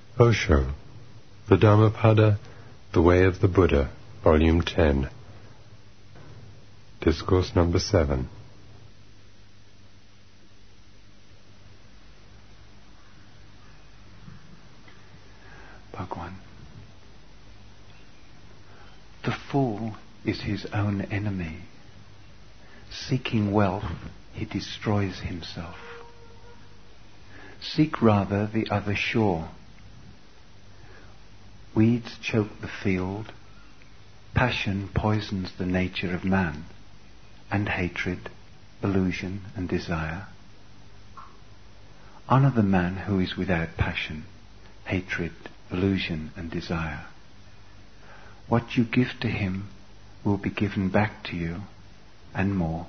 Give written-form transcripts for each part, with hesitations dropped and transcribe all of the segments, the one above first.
Osho, The Dhammapada, The Way of the Buddha, Volume 10, Discourse number 7. Bhagwan. The fool is his own enemy. Seeking wealth, he destroys himself. Seek rather the other shore. Weeds choke the field. Passion poisons the nature of man, and hatred, illusion, and desire. Honor the man who is without passion, hatred, illusion, and desire. What you give to him will be given back to you, and more.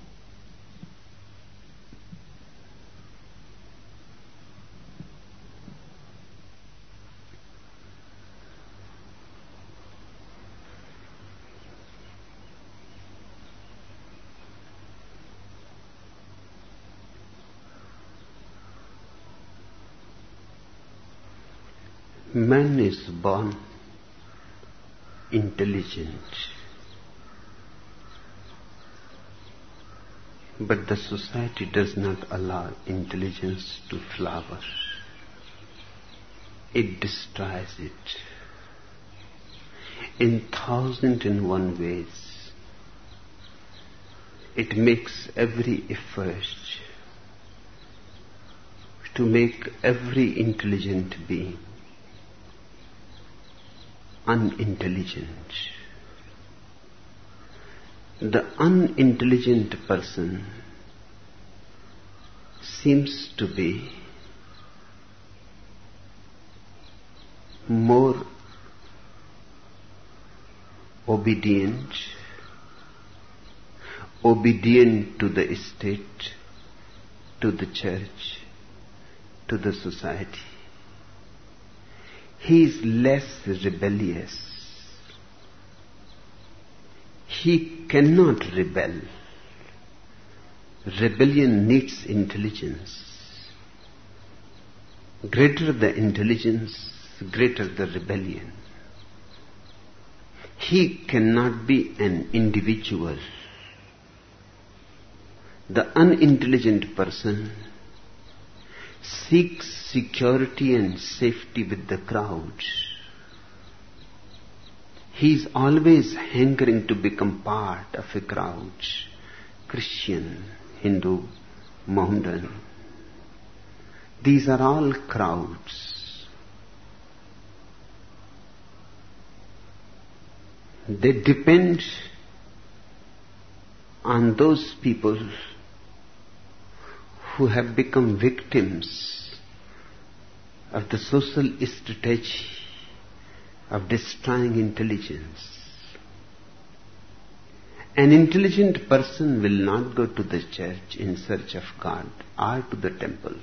Man is born intelligent, but the society does not allow intelligence to flower. It destroys it in 1,001 ways. It makes every effort to make every intelligent being unintelligent. The unintelligent person seems to be more obedient to the state, to the church, to the society. He is less rebellious. He cannot rebel. Rebellion needs intelligence. Greater the intelligence, greater the rebellion. He cannot be an individual. The unintelligent person seeks security and safety with the crowd. He is always hankering to become part of a crowd. Christian, Hindu, Mohammedan. These are all crowds. They depend on those people who have become victims of the social strategy of destroying intelligence. An intelligent person will not go to the church in search of God or to the temple.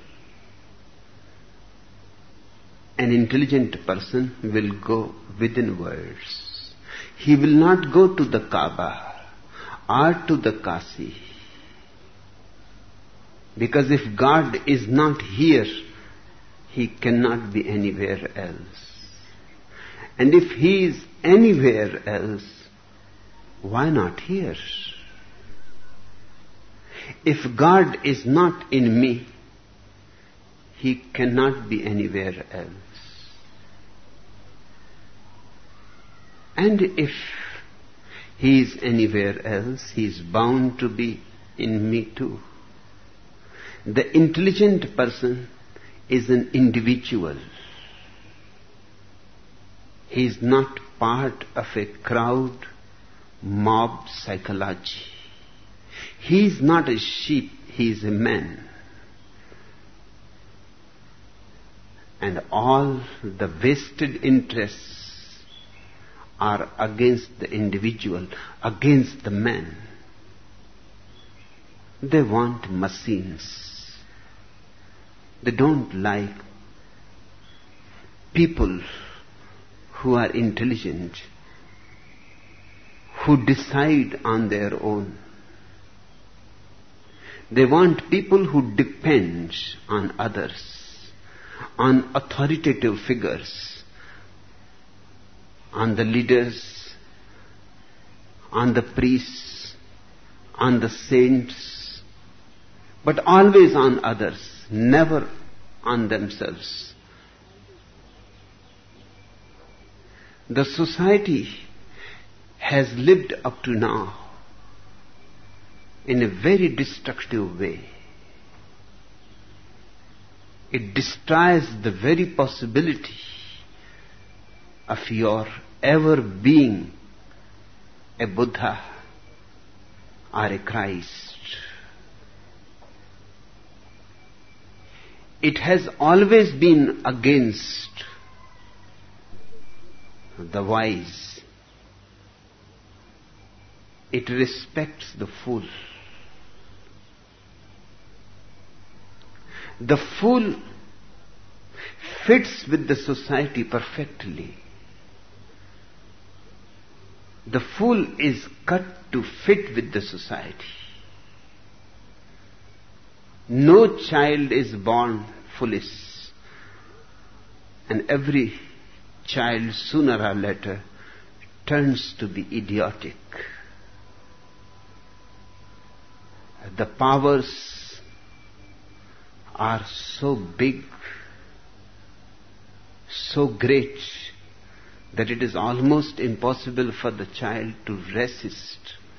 An intelligent person will go within words. He will not go to the Kaaba or to the Kasi. Because if God is not here, He cannot be anywhere else. And if He is anywhere else, why not here? If God is not in me, He cannot be anywhere else. And if He is anywhere else, He is bound to be in me too. The intelligent person is an individual. He is not part of a crowd, mob psychology. He is not a sheep, he is a man. And all the vested interests are against the individual, against the man. They want machines. They don't like people who are intelligent, who decide on their own. They want people who depend on others, on authoritative figures, on the leaders, on the priests, on the saints, but always on others, never on themselves. The society has lived up to now in a very destructive way. It destroys the very possibility of your ever being a Buddha or a Christ. It has always been against the wise. It respects the fool. The fool fits with the society perfectly. The fool is cut to fit with the society. No child is born foolish, and every child sooner or later turns to be idiotic. The powers are so big, so great, that it is almost impossible for the child to resist.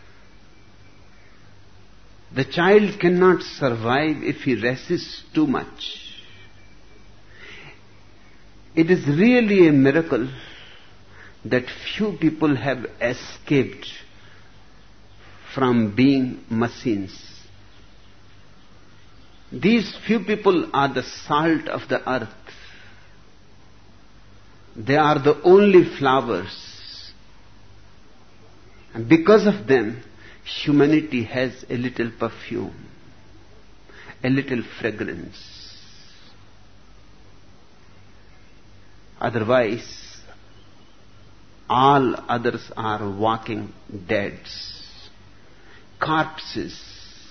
The child cannot survive if he resists too much. It is really a miracle that few people have escaped from being machines. These few people are the salt of the earth. They are the only flowers. And because of them, humanity has a little perfume, a little fragrance. Otherwise, all others are walking deads, corpses,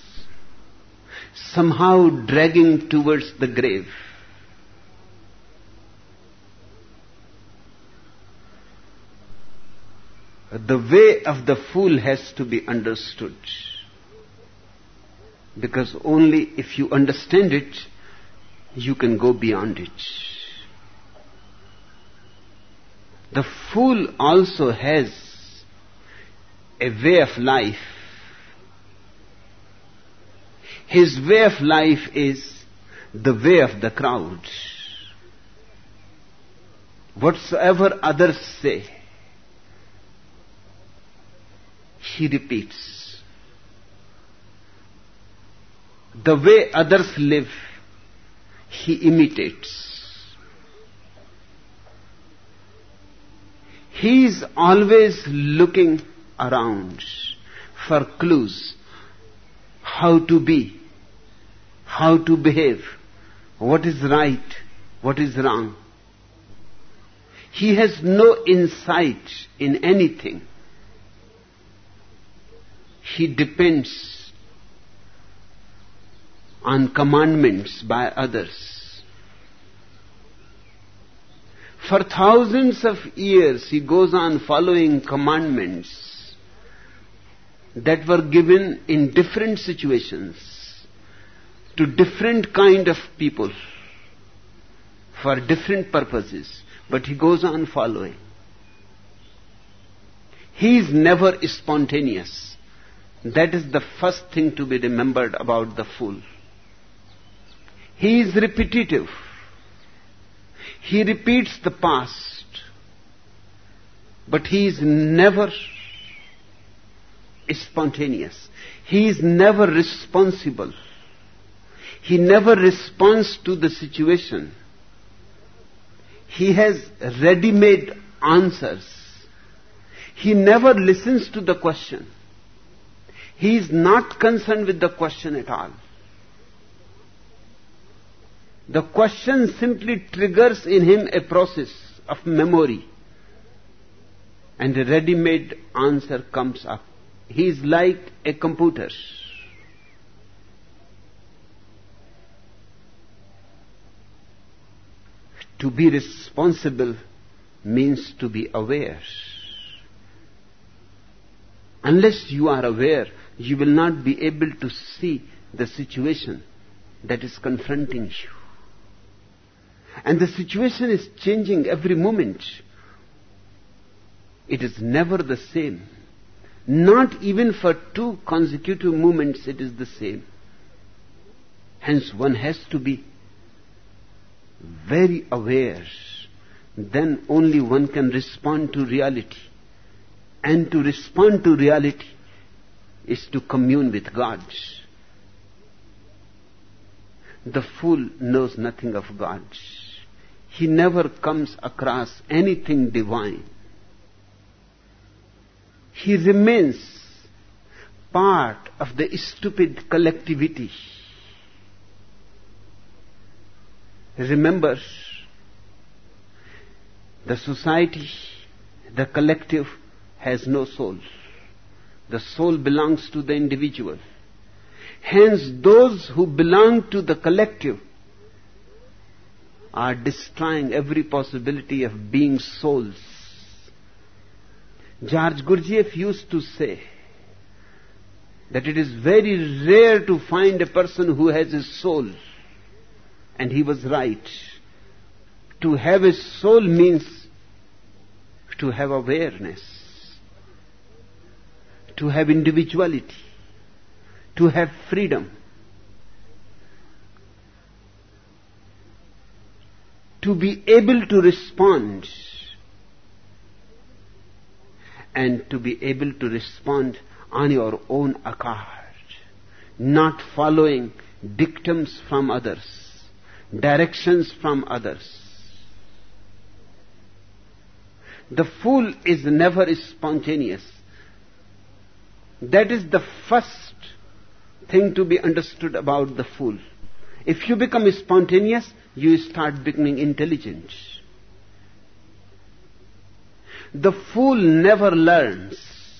somehow dragging towards the grave. The way of the fool has to be understood, because only if you understand it, you can go beyond it. The fool also has a way of life. His way of life is the way of the crowd. Whatsoever others say, he repeats. The way others live, he imitates. He is always looking around for clues, how to be, how to behave, what is right, what is wrong. He has no insight in anything. He depends on commandments by others. For thousands of years he goes on following commandments that were given in different situations to different kind of people for different purposes, but he goes on following. He is never spontaneous. That is the first thing to be remembered about the fool. He is repetitive. He repeats the past, but he is never spontaneous. He is never responsible. He never responds to the situation. He has ready-made answers. He never listens to the question. He is not concerned with the question at all. The question simply triggers in him a process of memory, and a ready-made answer comes up. He is like a computer. To be responsible means to be aware. Unless you are aware, you will not be able to see the situation that is confronting you. And the situation is changing every moment. It is never the same. Not even for 2 consecutive moments it is the same. Hence one has to be very aware. Then only one can respond to reality. And to respond to reality is to commune with God. The fool knows nothing of God. He never comes across anything divine. He remains part of the stupid collectivity. Remember, the society, the collective, has no soul. The soul belongs to the individual. Hence, those who belong to the collective are destroying every possibility of being souls. George Gurdjieff used to say that it is very rare to find a person who has a soul. And he was right. To have a soul means to have awareness, to have individuality, to have freedom, to be able to respond, and to be able to respond on your own accord, not following dictums from others, directions from others. The fool is never spontaneous. That is the first thing to be understood about the fool. If you become spontaneous, you start becoming intelligent. The fool never learns.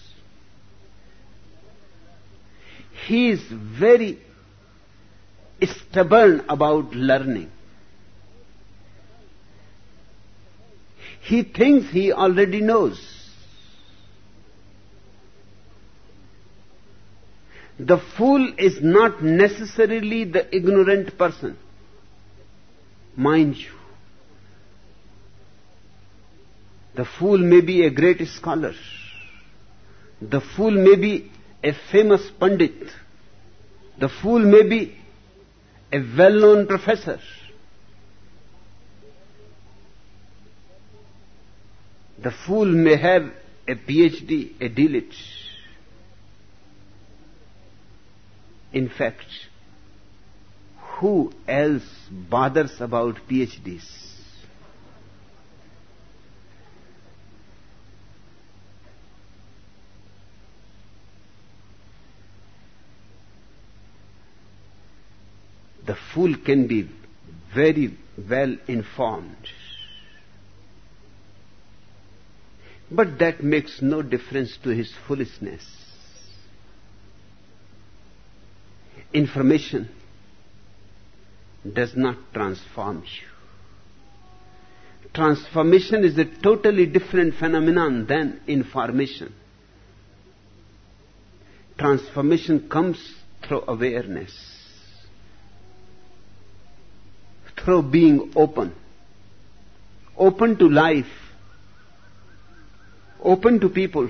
He is very stubborn about learning. He thinks he already knows. The fool is not necessarily the ignorant person. Mind you, the fool may be a great scholar. The fool may be a famous Pandit. The fool may be a well-known professor. The fool may have a PhD, a D.Litt. In fact, who else bothers about PhDs? The fool can be very well informed. But that makes no difference to his foolishness. Information does not transform you. Transformation is a totally different phenomenon than information. Transformation comes through awareness, through being open, open to life, open to people,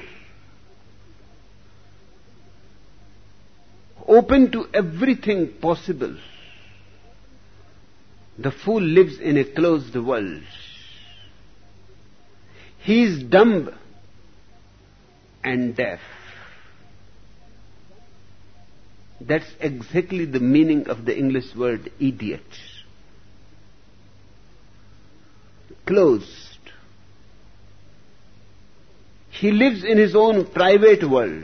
open to everything possible. The fool lives in a closed world. He is dumb and deaf. That's exactly the meaning of the English word idiot. Closed. He lives in his own private world.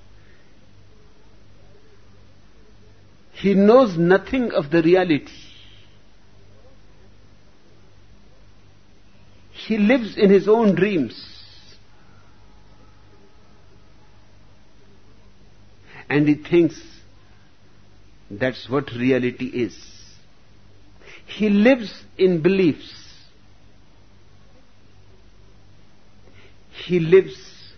He knows nothing of the reality. He lives in his own dreams. And he thinks that's what reality is. He lives in beliefs. he lives,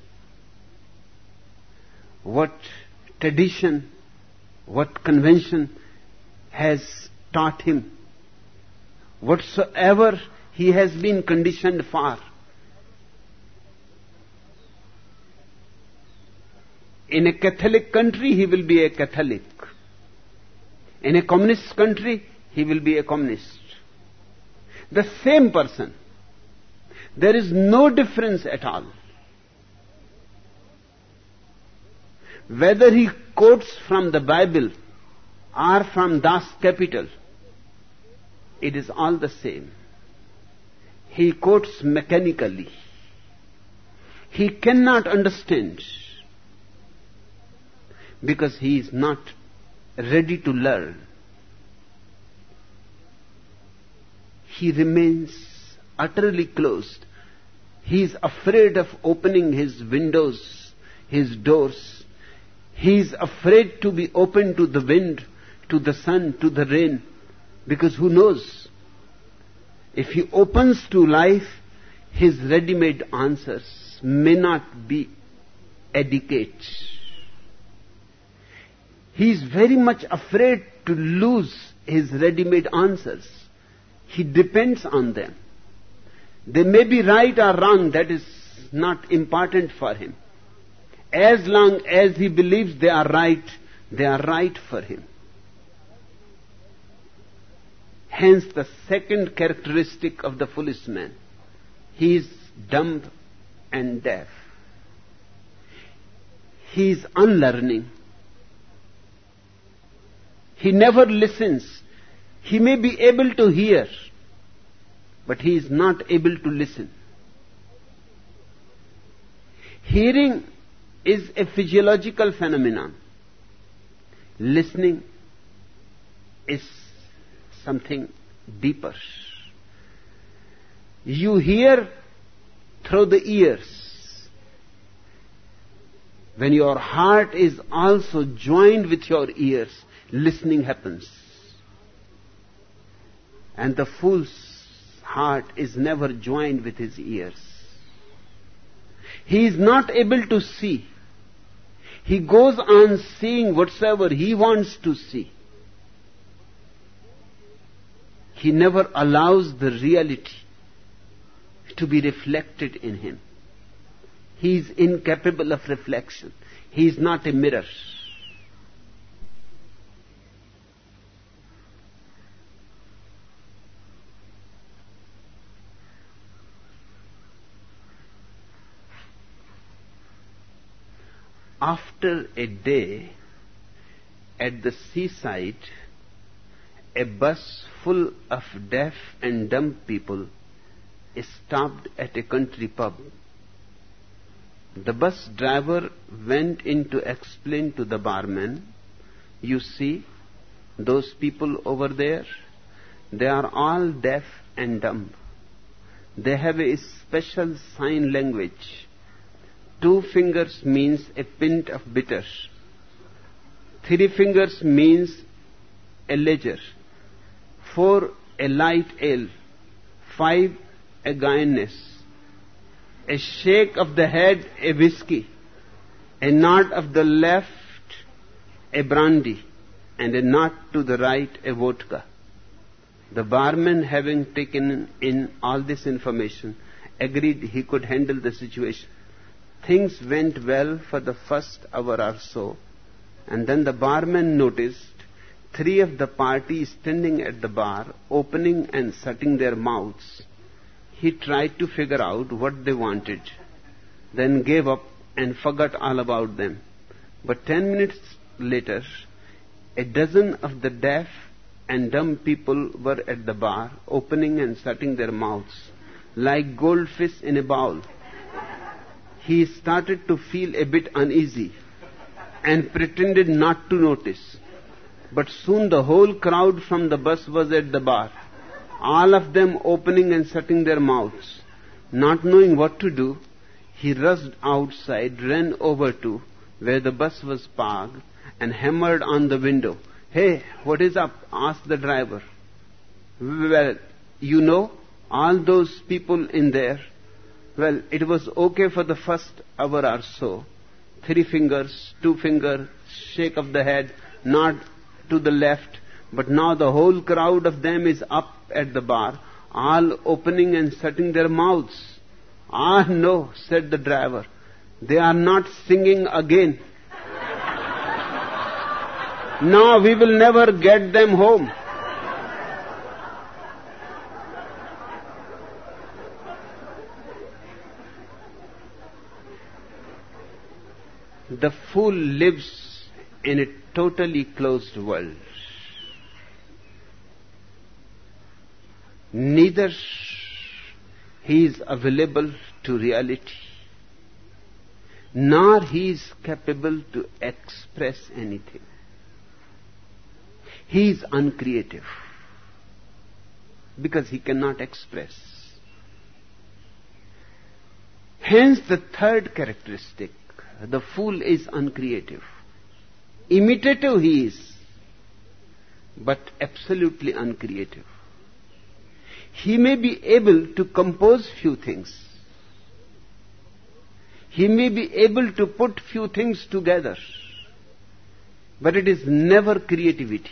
what tradition, what convention has taught him, whatsoever he has been conditioned for. In a Catholic country, he will be a Catholic. In a communist country, he will be a communist. The same person. There is no difference at all. Whether he quotes from the Bible or from Das Kapital, it is all the same. He quotes mechanically. He cannot understand because he is not ready to learn. He remains utterly closed. He is afraid of opening his windows, his doors. He is afraid to be open to the wind, to the sun, to the rain, because who knows? If he opens to life, his ready-made answers may not be adequate. He is very much afraid to lose his ready-made answers. He depends on them. They may be right or wrong, that is not important for him. As long as he believes they are right for him. Hence the second characteristic of the foolish man. He is dumb and deaf. He is unlearning. He never listens. He may be able to hear, but he is not able to listen. Hearing is a physiological phenomenon. Listening is something deeper. You hear through the ears. When your heart is also joined with your ears, listening happens. And the fool's heart is never joined with his ears. He is not able to see. He goes on seeing whatsoever he wants to see. He never allows the reality to be reflected in him. He is incapable of reflection. He is not a mirror. After a day at the seaside, a bus full of deaf and dumb people stopped at a country pub. The bus driver went in to explain to the barman, "You see, those people over there, they are all deaf and dumb. They have a special sign language. 2 fingers means a pint of bitter. 3 fingers means a ledger. 4 a light ale. 5 a Guinness. A shake of the head a whiskey. A nod of the left a brandy. And a nod to the right a vodka." The barman, having taken in all this information, agreed he could handle the situation. Things went well for the first hour or so, and then the barman noticed 3 of the party standing at the bar, opening and shutting their mouths. He tried to figure out what they wanted, then gave up and forgot all about them. But 10 minutes later, a dozen of the deaf and dumb people were at the bar, opening and shutting their mouths, like goldfish in a bowl. He started to feel a bit uneasy and pretended not to notice. But soon the whole crowd from the bus was at the bar, all of them opening and shutting their mouths. Not knowing what to do, he rushed outside, ran over to where the bus was parked, and hammered on the window. "Hey, what is up?" asked the driver. "Well, you know, all those people in there, Well, it was okay for the first hour or so. 3 fingers, 2 fingers, shake of the head, nod to the left. But now the whole crowd of them is up at the bar, all opening and shutting their mouths. Ah, no, said the driver. They are not singing again. Now we will never get them home. The fool lives in a totally closed world. Neither he is available to reality, nor he is capable to express anything. He is uncreative because he cannot express. Hence the third characteristic, the fool is uncreative. Imitative he is, but absolutely uncreative. He may be able to compose few things. He may be able to put few things together, but it is never creativity.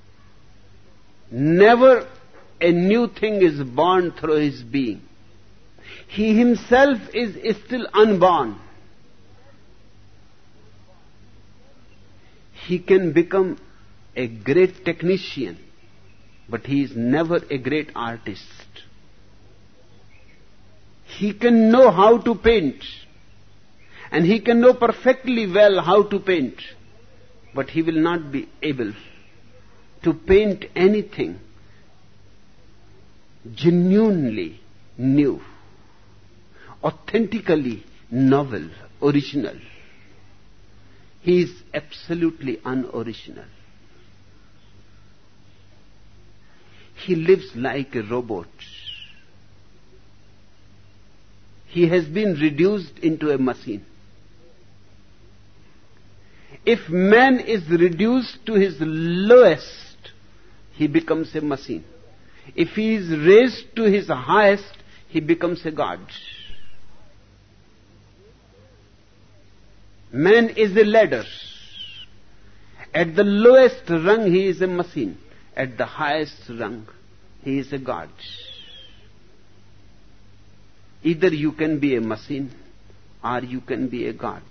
Never a new thing is born through his being. He himself is still unborn. He can become a great technician, but he is never a great artist. He can know how to paint, and he can know perfectly well how to paint, but he will not be able to paint anything genuinely new, authentically novel, original. He is absolutely unoriginal. He lives like a robot. He has been reduced into a machine. If man is reduced to his lowest, he becomes a machine. If he is raised to his highest, he becomes a god. Man is a ladder. At the lowest rung, he is a machine. At the highest rung, he is a god. Either you can be a machine or you can be a god.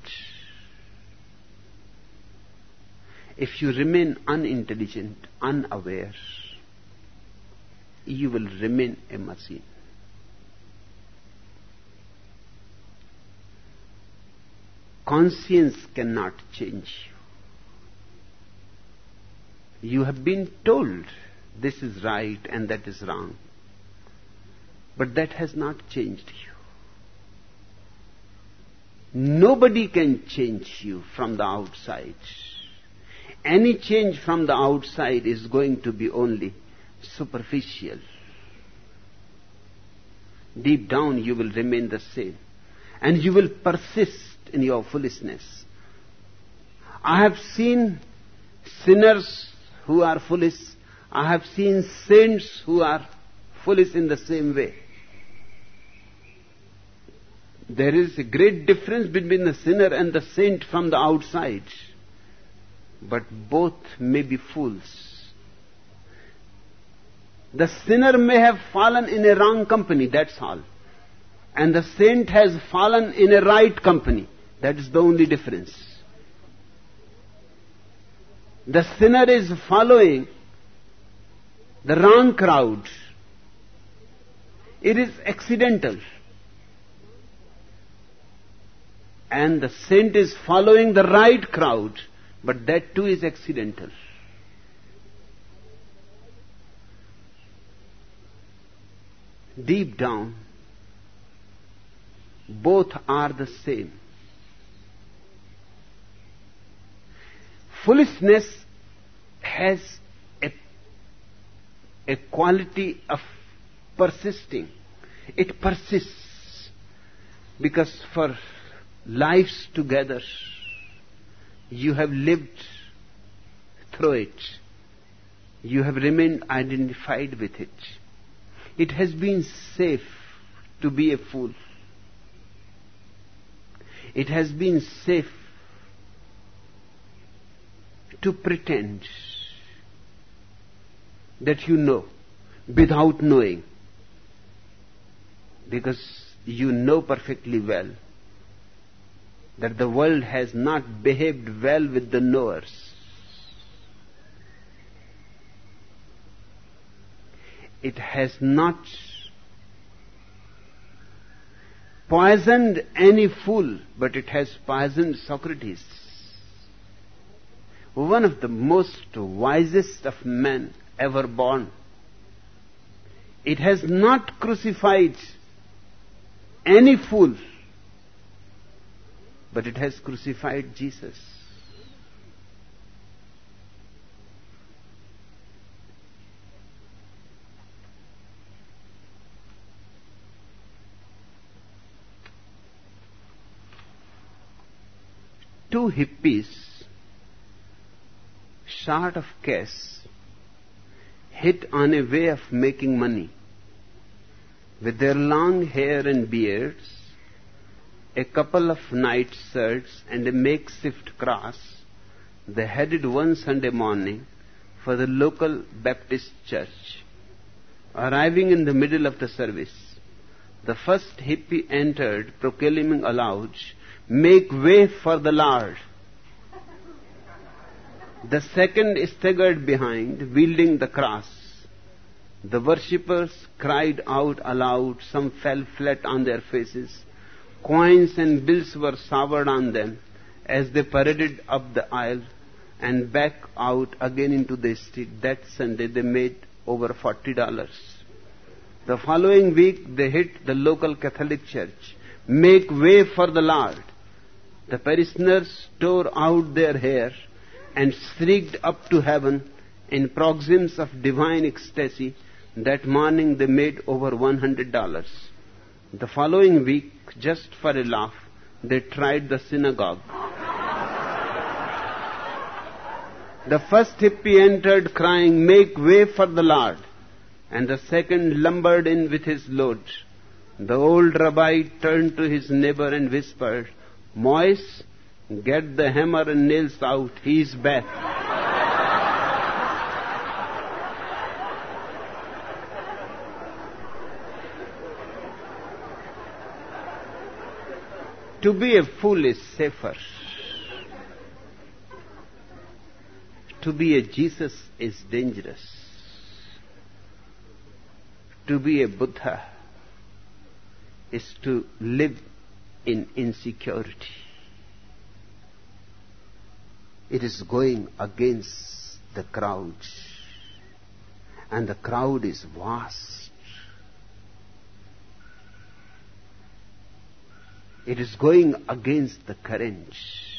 If you remain unintelligent, unaware, you will remain a machine. Conscience cannot change you. You have been told this is right and that is wrong, but that has not changed you. Nobody can change you from the outside. Any change from the outside is going to be only superficial. Deep down you will remain the same, and you will persist in your foolishness. I have seen sinners who are foolish. I have seen saints who are foolish in the same way. There is a great difference between the sinner and the saint from the outside, but both may be fools. The sinner may have fallen in a wrong company, that's all. And the saint has fallen in a right company. That is the only difference. The sinner is following the wrong crowd. It is accidental. And the saint is following the right crowd, but that too is accidental. Deep down, both are the same. Foolishness has a quality of persisting. It persists because for lives together you have lived through it. You have remained identified with it. It has been safe to be a fool. It has been safe to pretend that you know without knowing, because you know perfectly well that the world has not behaved well with the knowers. It has not poisoned any fool, but it has poisoned Socrates, one of the most wisest of men ever born. It has not crucified any fool, but it has crucified Jesus. Two hippies, short of cash, hit on a way of making money. With their long hair and beards, a couple of night shirts, and a makeshift cross, they headed one Sunday morning for the local Baptist church. Arriving in the middle of the service, the first hippie entered, proclaiming aloud, "Make way for the Lord." The second staggered behind, wielding the cross. The worshippers cried out aloud. Some fell flat on their faces. Coins and bills were showered on them as they paraded up the aisle and back out again into the street. That Sunday they made over $40. The following week they hit the local Catholic church. "Make way for the Lord." The parishioners tore out their hair and shrieked up to heaven in paroxysms of divine ecstasy. That morning they made over $100. The following week, just for a laugh, they tried the synagogue. The first hippie entered crying, "Make way for the Lord," and the second lumbered in with his load. The old rabbi turned to his neighbor and whispered, "Moise, get the hammer and nails out. He is back." To be a fool is safer. To be a Jesus is dangerous. To be a Buddha is to live in insecurity. It is going against the crowd, and the crowd is vast. It is going against the current.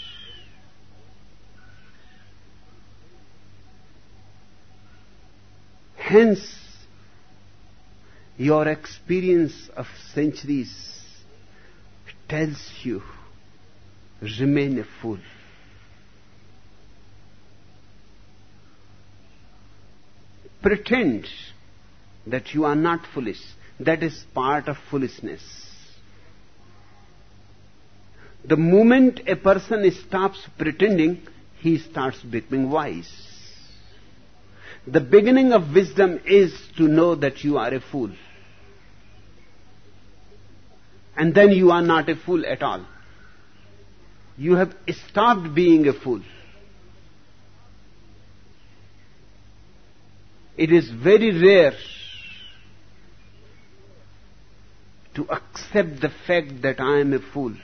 Hence, your experience of centuries tells you, remain a fool. Pretend that you are not foolish. That is part of foolishness. The moment a person stops pretending, he starts becoming wise. The beginning of wisdom is to know that you are a fool. And then you are not a fool at all. You have stopped being a fool. It is very rare to accept the fact that I am a fool.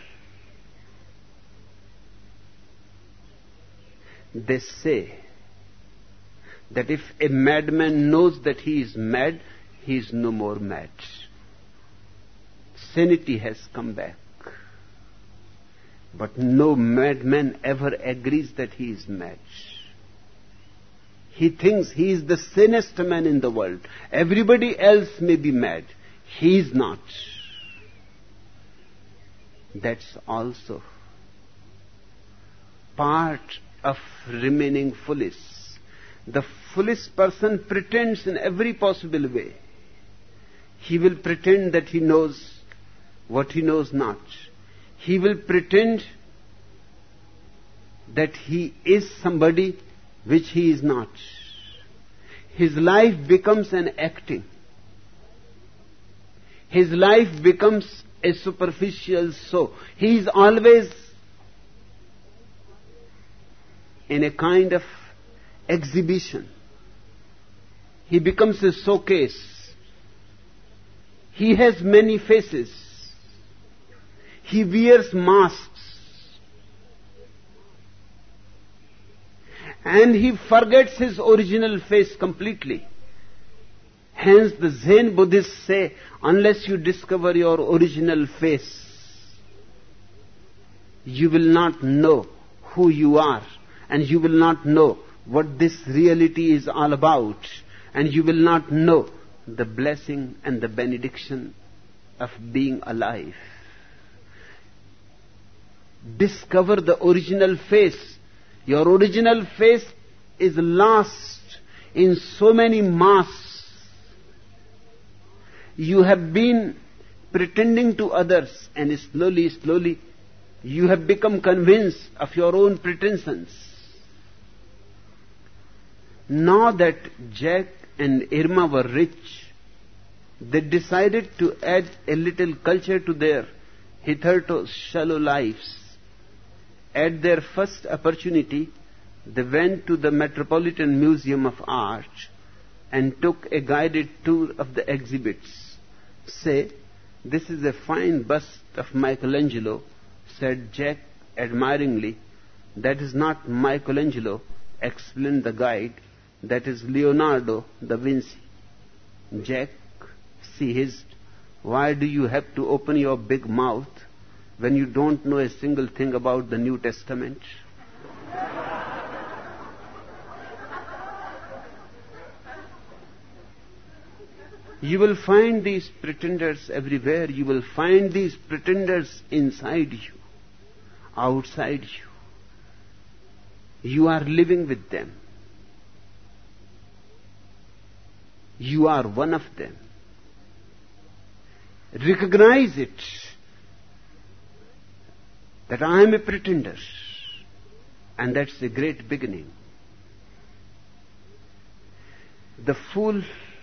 They say that if a madman knows that he is mad, he is no more mad. Sanity has come back. But no madman ever agrees that he is mad. He thinks he is the sanest man in the world. Everybody else may be mad. He is not. That's also part of remaining foolish. The foolish person pretends in every possible way. He will pretend that he knows what he knows not. He will pretend that he is somebody which he is not. His life becomes an acting. His life becomes a superficial show. He is always in a kind of exhibition. He becomes a showcase. He has many faces. He wears masks. And he forgets his original face completely. Hence the Zen Buddhists say, unless you discover your original face, you will not know who you are, and you will not know what this reality is all about, and you will not know the blessing and the benediction of being alive. Discover the original face. Your original face is lost in so many masks. You have been pretending to others, and slowly, you have become convinced of your own pretensions. Now that Jack and Irma were rich, they decided to add a little culture to their hitherto shallow lives. At their first opportunity, they went to the Metropolitan Museum of Art and took a guided tour of the exhibits. Say, this is a fine bust of Michelangelo, said Jack admiringly. That is not Michelangelo, explained the guide. That is Leonardo da Vinci. Jack, she hissed, why do you have to open your big mouth when you don't know a single thing about the New Testament? You will find these pretenders everywhere. You will find these pretenders inside you, outside you. You are living with them. You are one of them. Recognize it, that I am a pretender, and that's a great beginning. The fool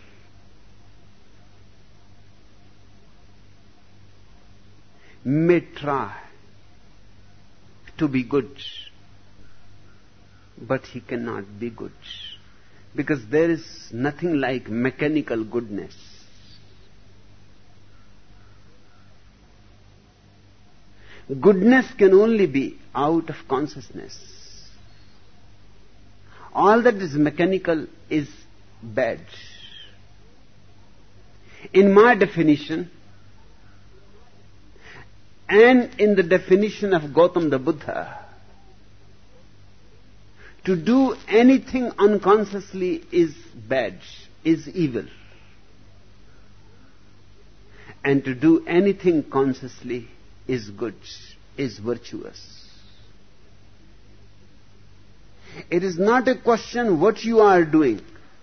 may try to be good, but he cannot be good, because there is nothing like mechanical goodness. Goodness can only be out of consciousness. All that is mechanical is bad. In my definition, and in the definition of Gautam the Buddha, to do anything unconsciously is bad, is evil. And to do anything consciously is good, is virtuous. It is not a question what you are doing.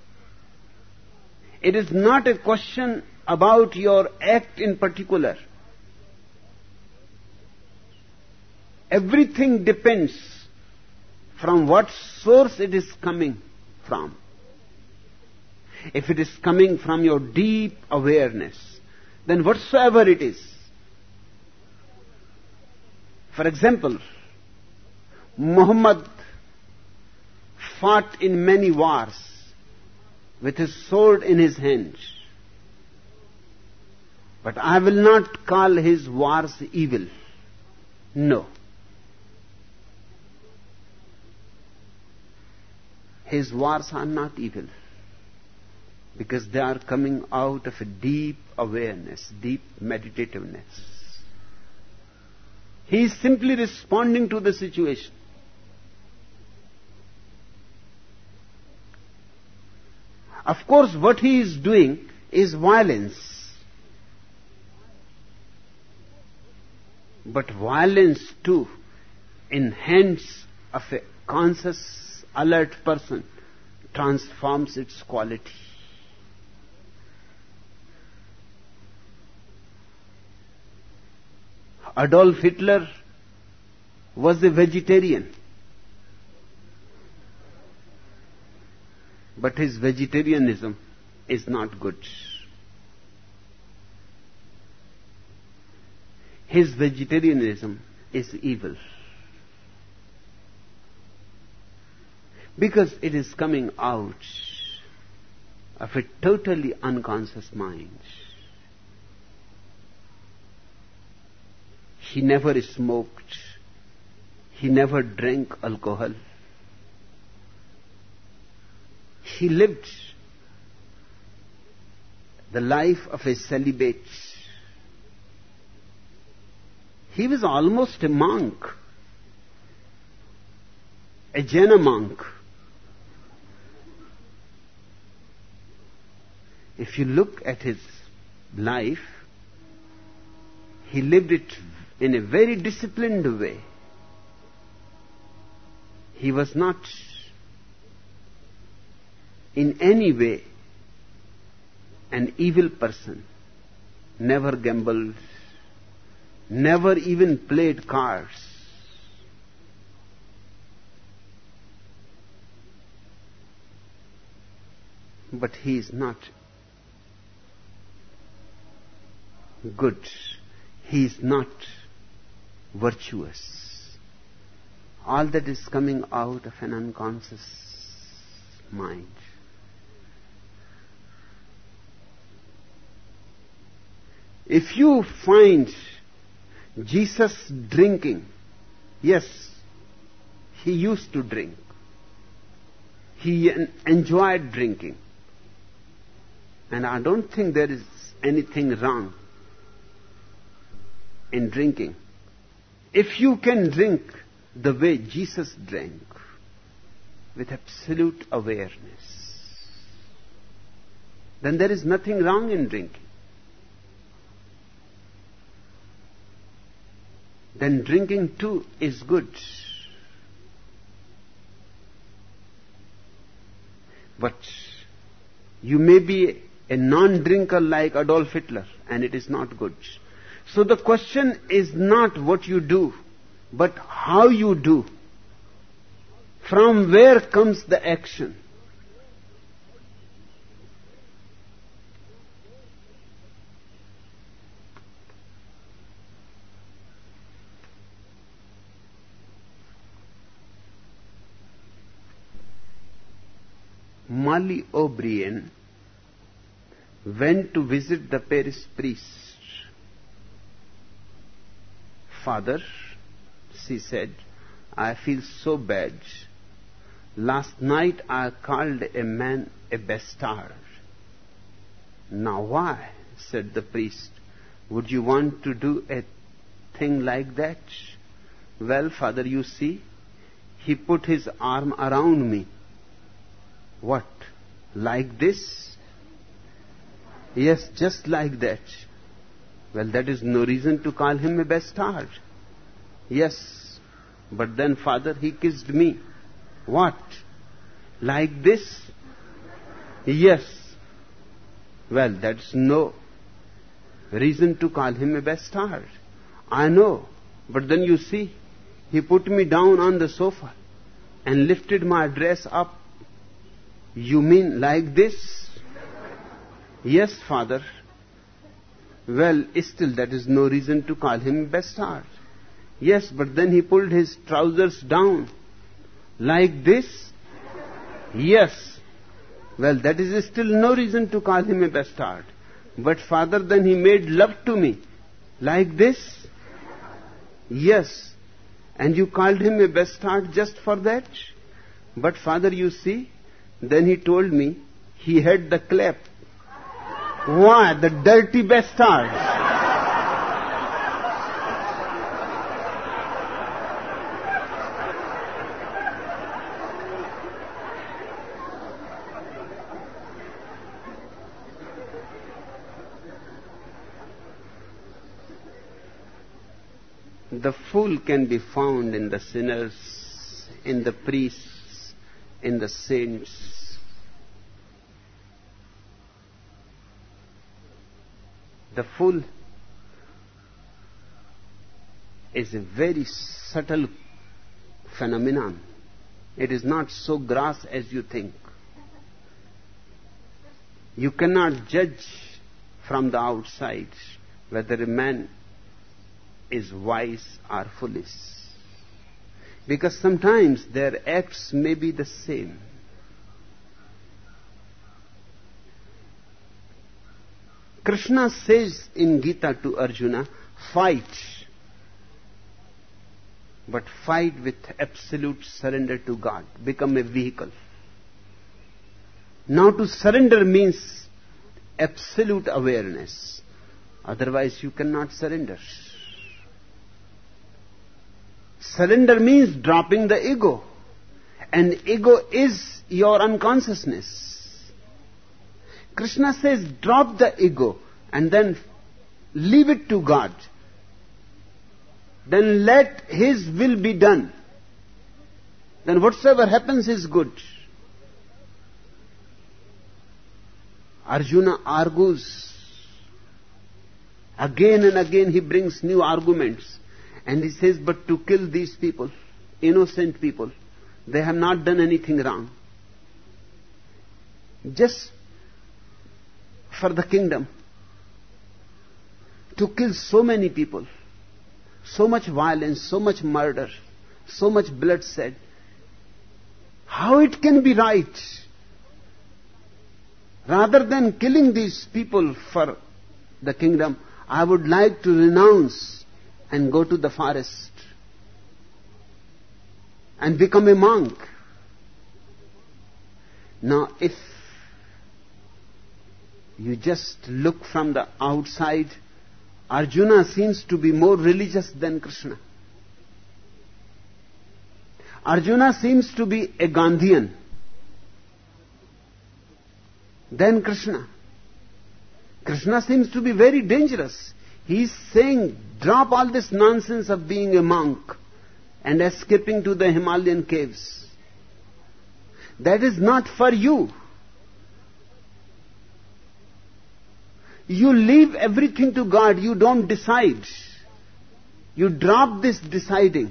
It is not a question about your act in particular. Everything depends from what source it is coming from. If it is coming from your deep awareness, then whatsoever it is. For example, Muhammad fought in many wars with his sword in his hand. But I will not call his wars evil. No. His wars are not evil, because they are coming out of a deep awareness, deep meditativeness. He is simply responding to the situation. Of course, what he is doing is violence. But violence too, in hands of a conscious, alert person, transforms its quality. Adolf Hitler was a vegetarian. But his vegetarianism is not good. His vegetarianism is evil. Because it is coming out of a totally unconscious mind. He never smoked. He never drank alcohol. He lived the life of a celibate. He was almost a monk, a Jaina monk. If you look at his life, he lived it in a very disciplined way. He was not in any way an evil person, never gambled, never even played cards. But he is not good. He is not virtuous. All that is coming out of an unconscious mind. If you find Jesus drinking, yes, he used to drink. He enjoyed drinking. And I don't think there is anything wrong in drinking. If you can drink the way Jesus drank, with absolute awareness, then there is nothing wrong in drinking. Then drinking too is good. But you may be a non-drinker like Adolf Hitler, and it is not good. So the question is not what you do, but how you do. From where comes the action? Molly O'Brien went to visit the Paris priest. Father, she said, I feel so bad. Last night I called a man a bastard. Now why? Said the priest. Would you want to do a thing like that? Well, Father, you see, he put his arm around me. What? Like this? Yes, just like that. Well, that is no reason to call him a bastard. Yes, but then, Father, he kissed me. What? Like this? Yes. Well, that's no reason to call him a bastard. I know, but then you see, he put me down on the sofa and lifted my dress up. You mean like this? Yes, Father. Well, still that is no reason to call him a bastard. Yes, but then he pulled his trousers down. Like this? Yes. Well, that is still no reason to call him a bastard. But Father, then he made love to me. Like this? Yes. And you called him a bastard just for that? But Father, you see, then he told me he had the clap. Why? The dirty bastard. The fool can be found in the sinners, in the priests, in the saints. The fool is a very subtle phenomenon. It is not so gross as you think. You cannot judge from the outside whether a man is wise or foolish, because sometimes their acts may be the same. Krishna says in Gita to Arjuna, fight, but fight with absolute surrender to God. Become a vehicle. Now to surrender means absolute awareness. Otherwise you cannot surrender. Surrender means dropping the ego. And ego is your unconsciousness. Krishna says, drop the ego and then leave it to God. Then let His will be done. Then whatsoever happens is good. Arjuna argues. Again and again he brings new arguments. And he says, but to kill these people, innocent people, they have not done anything wrong. Just for the kingdom, to kill so many people, so much violence, so much murder, so much bloodshed, how it can be right? Rather than killing these people for the kingdom, I would like to renounce and go to the forest and become a monk. Now, if you just look from the outside, Arjuna seems to be more religious than Krishna. Arjuna seems to be a Gandhian than Krishna. Krishna seems to be very dangerous. He is saying, drop all this nonsense of being a monk and escaping to the Himalayan caves. That is not for you. You leave everything to God. You don't decide. You drop this deciding.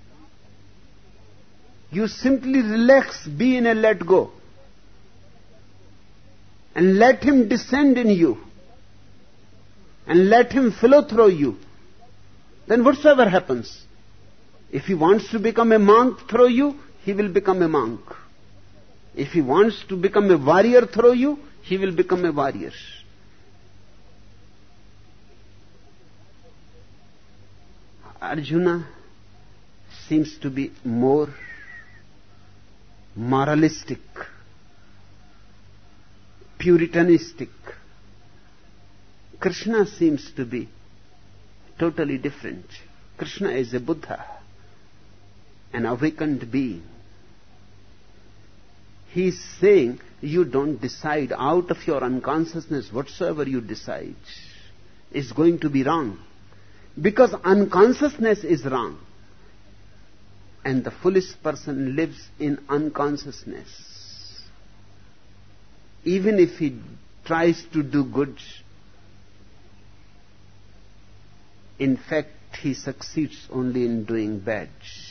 You simply relax, be in a let go. And let Him descend in you. And let Him flow through you. Then whatsoever happens, if He wants to become a monk through you, He will become a monk. If He wants to become a warrior through you, He will become a warrior. Arjuna seems to be more moralistic, puritanistic. Krishna seems to be totally different. Krishna is a Buddha, an awakened being. He is saying, you don't decide. Out of your unconsciousness, whatsoever you decide is going to be wrong. Because unconsciousness is wrong. And the foolish person lives in unconsciousness. Even if he tries to do good, in fact, he succeeds only in doing bad.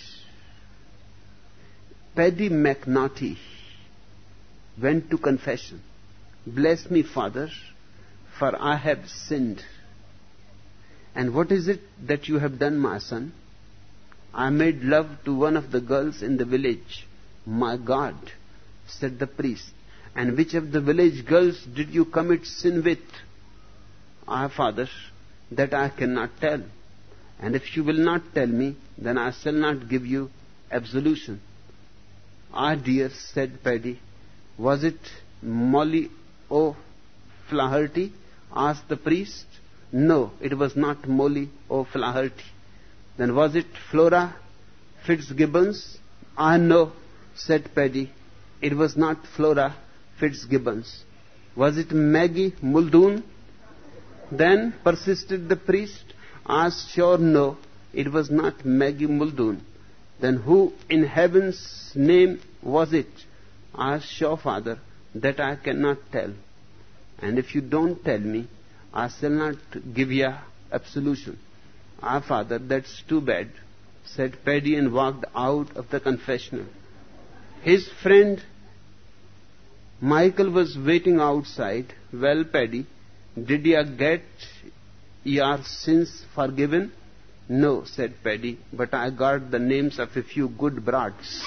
Paddy McNaughty went to confession. Bless me, Father, for I have sinned. And what is it that you have done, my son? I made love to one of the girls in the village. My God, said the priest. And which of the village girls did you commit sin with? Ah, Father, that I cannot tell. And if you will not tell me, then I shall not give you absolution. Ah, dear, said Paddy. Was it Molly O'Flaherty? Asked the priest. No, it was not Molly O'Flaherty. Then was it Flora Fitzgibbons? Ah, no, said Paddy. It was not Flora Fitzgibbons. Was it Maggie Muldoon? Then persisted the priest. Asked, sure, no, it was not Maggie Muldoon. Then who in heaven's name was it? Asked, sure, Father, that I cannot tell. And if you don't tell me, I shall not give you absolution. "Ah, Father, that's too bad," said Paddy, and walked out of the confessional. His friend Michael was waiting outside. "Well, Paddy, did you get your sins forgiven?" "No," said Paddy, "but I got the names of a few good brats."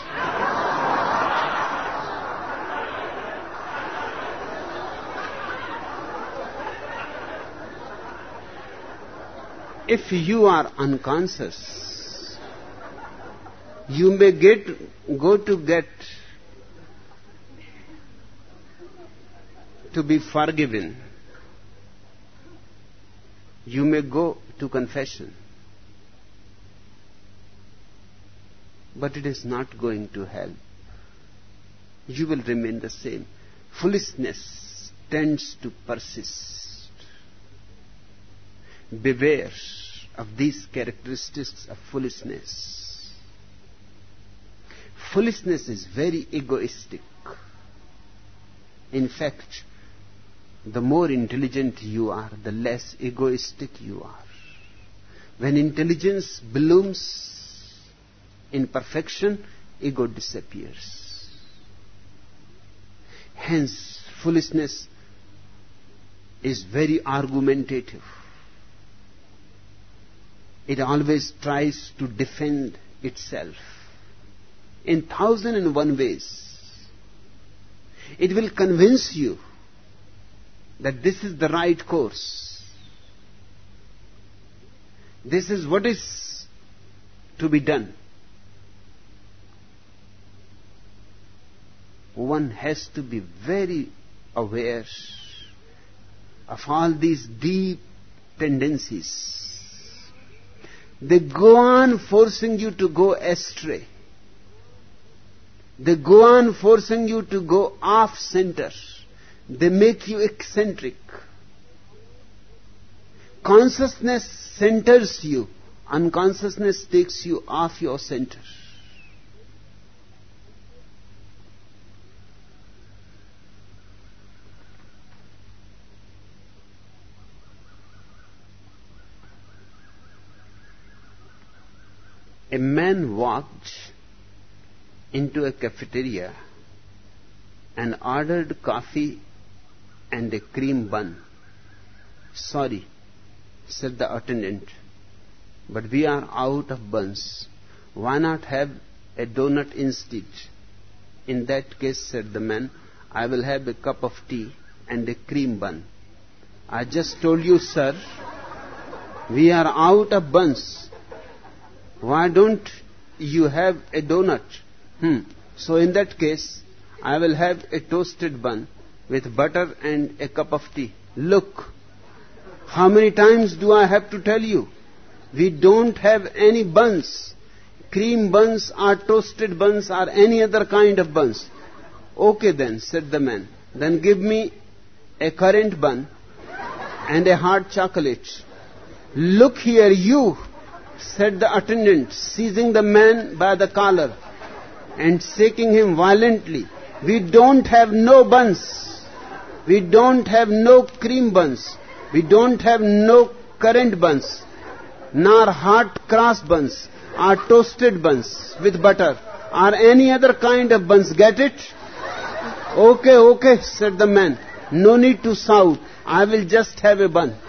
If you are unconscious, you may go to be forgiven. You may go to confession. But it is not going to help. You will remain the same. Foolishness tends to persist. Beware of these characteristics of foolishness. Foolishness is very egoistic. In fact, the more intelligent you are, the less egoistic you are. When intelligence blooms in perfection, ego disappears. Hence, foolishness is very argumentative. It always tries to defend itself in 1,001 ways. It will convince you that this is the right course. This is what is to be done. One has to be very aware of all these deep tendencies. They go on forcing you to go astray. They go on forcing you to go off center. They make you eccentric. Consciousness centers you. Unconsciousness takes you off your center. A man walked into a cafeteria and ordered coffee and a cream bun. "Sorry," said the attendant, "but we are out of buns. Why not have a donut instead?" "In that case," said the man, "I will have a cup of tea and a cream bun." "I just told you, sir, we are out of buns. Why don't you have a donut?" "So in that case, I will have a toasted bun with butter and a cup of tea." Look, how many times do I have to tell you? We don't have any buns. Cream buns or toasted buns or any other kind of buns. "Okay then," said the man, "then give me a currant bun and a hot chocolate." "Look here, you," said the attendant, seizing the man by the collar and shaking him violently. "We don't have no buns. We don't have no cream buns. We don't have no currant buns, nor hot cross buns, or toasted buns with butter, or any other kind of buns. Get it?" "Okay, okay," said the man. "No need to shout. I will just have a bun."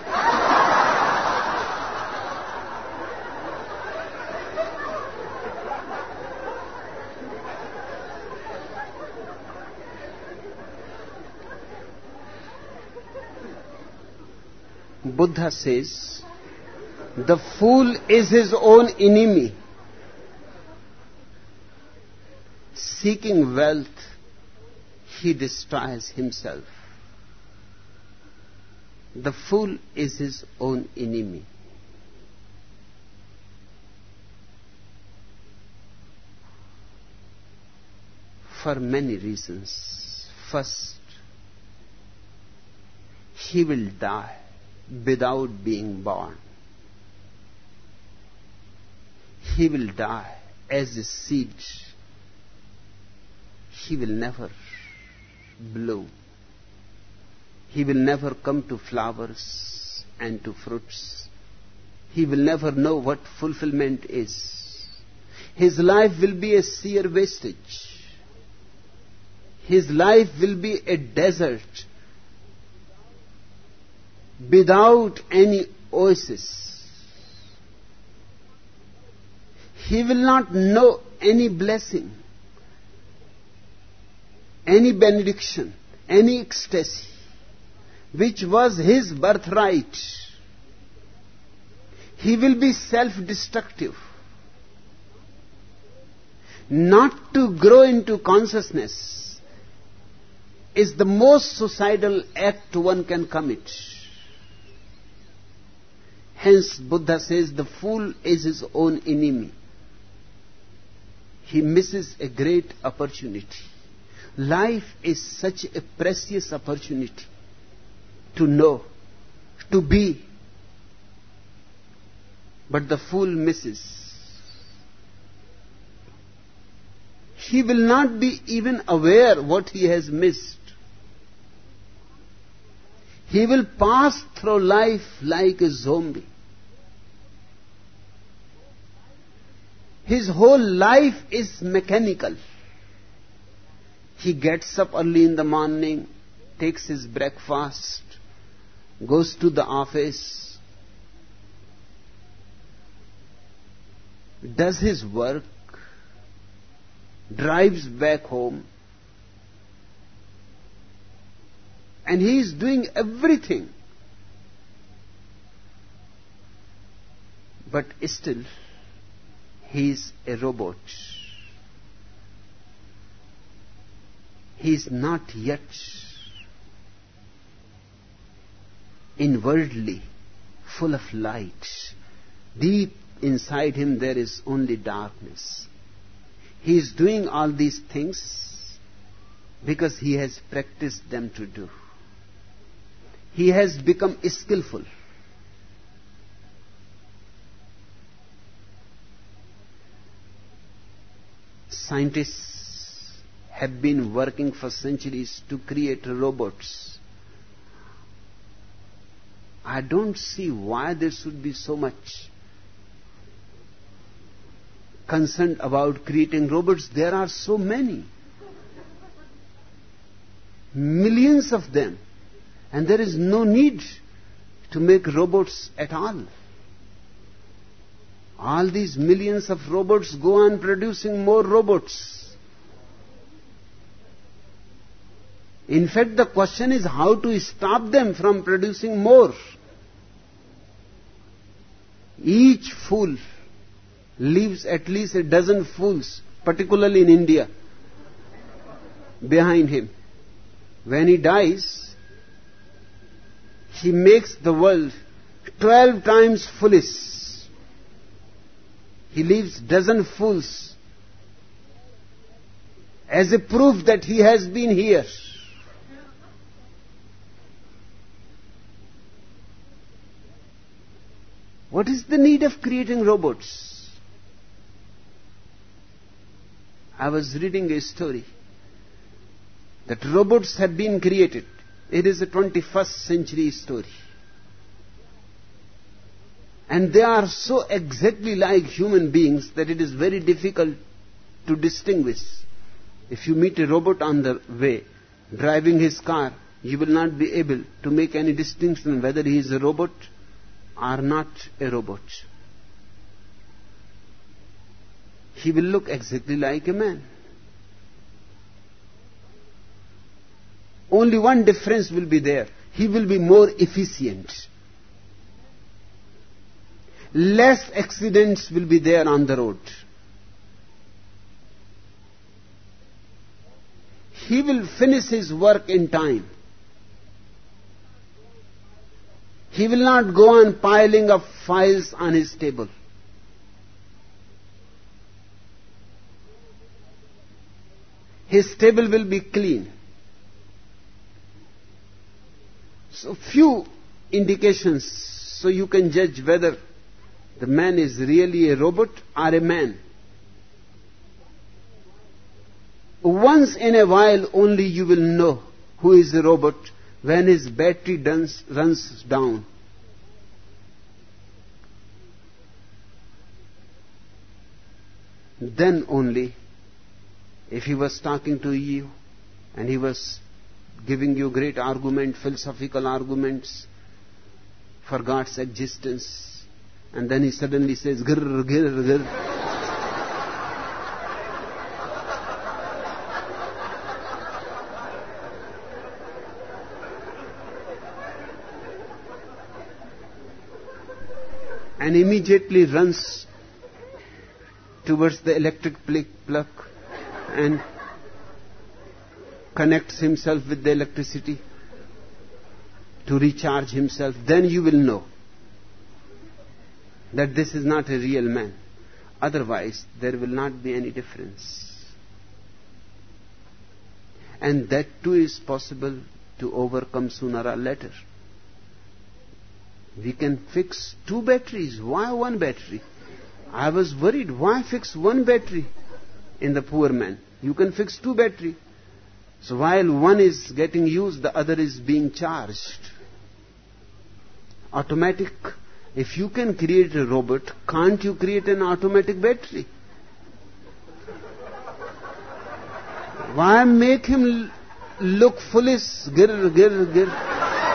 Buddha says, the fool is his own enemy. Seeking wealth, he destroys himself. The fool is his own enemy. For many reasons. First, he will die without being born. He will die as a seed. He will never bloom. He will never come to flowers and to fruits. he will never know what fulfillment is. His life will be a sheer wastage. His life will be a desert without any oasis. He will not know any blessing, any benediction, any ecstasy, which was his birthright. He will be self-destructive. Not to grow into consciousness is the most suicidal act one can commit. Hence, Buddha says the fool is his own enemy. He misses a great opportunity. Life is such a precious opportunity to know, to be. But the fool misses. He will not be even aware what he has missed. He will pass through life like a zombie. His whole life is mechanical. He gets up early in the morning, takes his breakfast, goes to the office, does his work, drives back home, and he is doing everything. But still, he is a robot. He is not yet inwardly full of light. Deep inside him there is only darkness. He is doing all these things because he has practiced them to do. He has become skillful. Scientists have been working for centuries to create robots. I don't see why there should be so much concern about creating robots. There are so many. Millions of them. And there is no need to make robots at all. All these millions of robots go on producing more robots. In fact, the question is how to stop them from producing more. Each fool leaves at least a dozen fools, particularly in India, behind him. When he dies, he makes the world 12 times foolish. He leaves dozen fools as a proof that he has been here. What is the need of creating robots? I was reading a story that robots have been created. It is a 21st century story. And they are so exactly like human beings that it is very difficult to distinguish. If you meet a robot on the way, driving his car, you will not be able to make any distinction whether he is a robot or not a robot. He will look exactly like a man. Only one difference will be there. He will be more efficient. Less accidents will be there on the road. He will finish his work in time. He will not go on piling up files on his table. His table will be clean. So few indications so you can judge whether the man is really a robot or a man. Once in a while only you will know who is a robot, when his battery runs down. then only, if he was talking to you and he was giving you great argument, philosophical arguments for God's existence, and then he suddenly says, grr, grr, grr. And immediately runs towards the electric plug and connects himself with the electricity to recharge himself, then you will know that this is not a real man. Otherwise, there will not be any difference. And that too is possible to overcome sooner or later. We can fix 2 batteries. Why 1 battery? I was worried. Why fix 1 battery in the poor man? You can fix 2 batteries. So while one is getting used, the other is being charged. Automatic. If you can create a robot, can't you create an automatic battery? Why make him look foolish? Gir, gir, gir.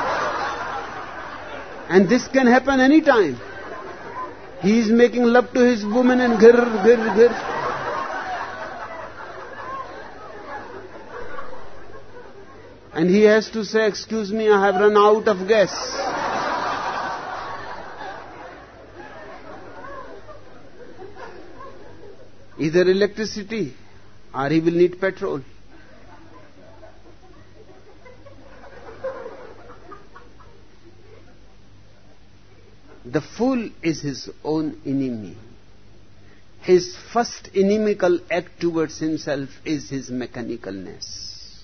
And this can happen any time. He is making love to his woman and gir, gir, gir. And he has to say, excuse me, I have run out of gas. Either electricity or he will need petrol. The fool is his own enemy. His first inimical act towards himself is his mechanicalness.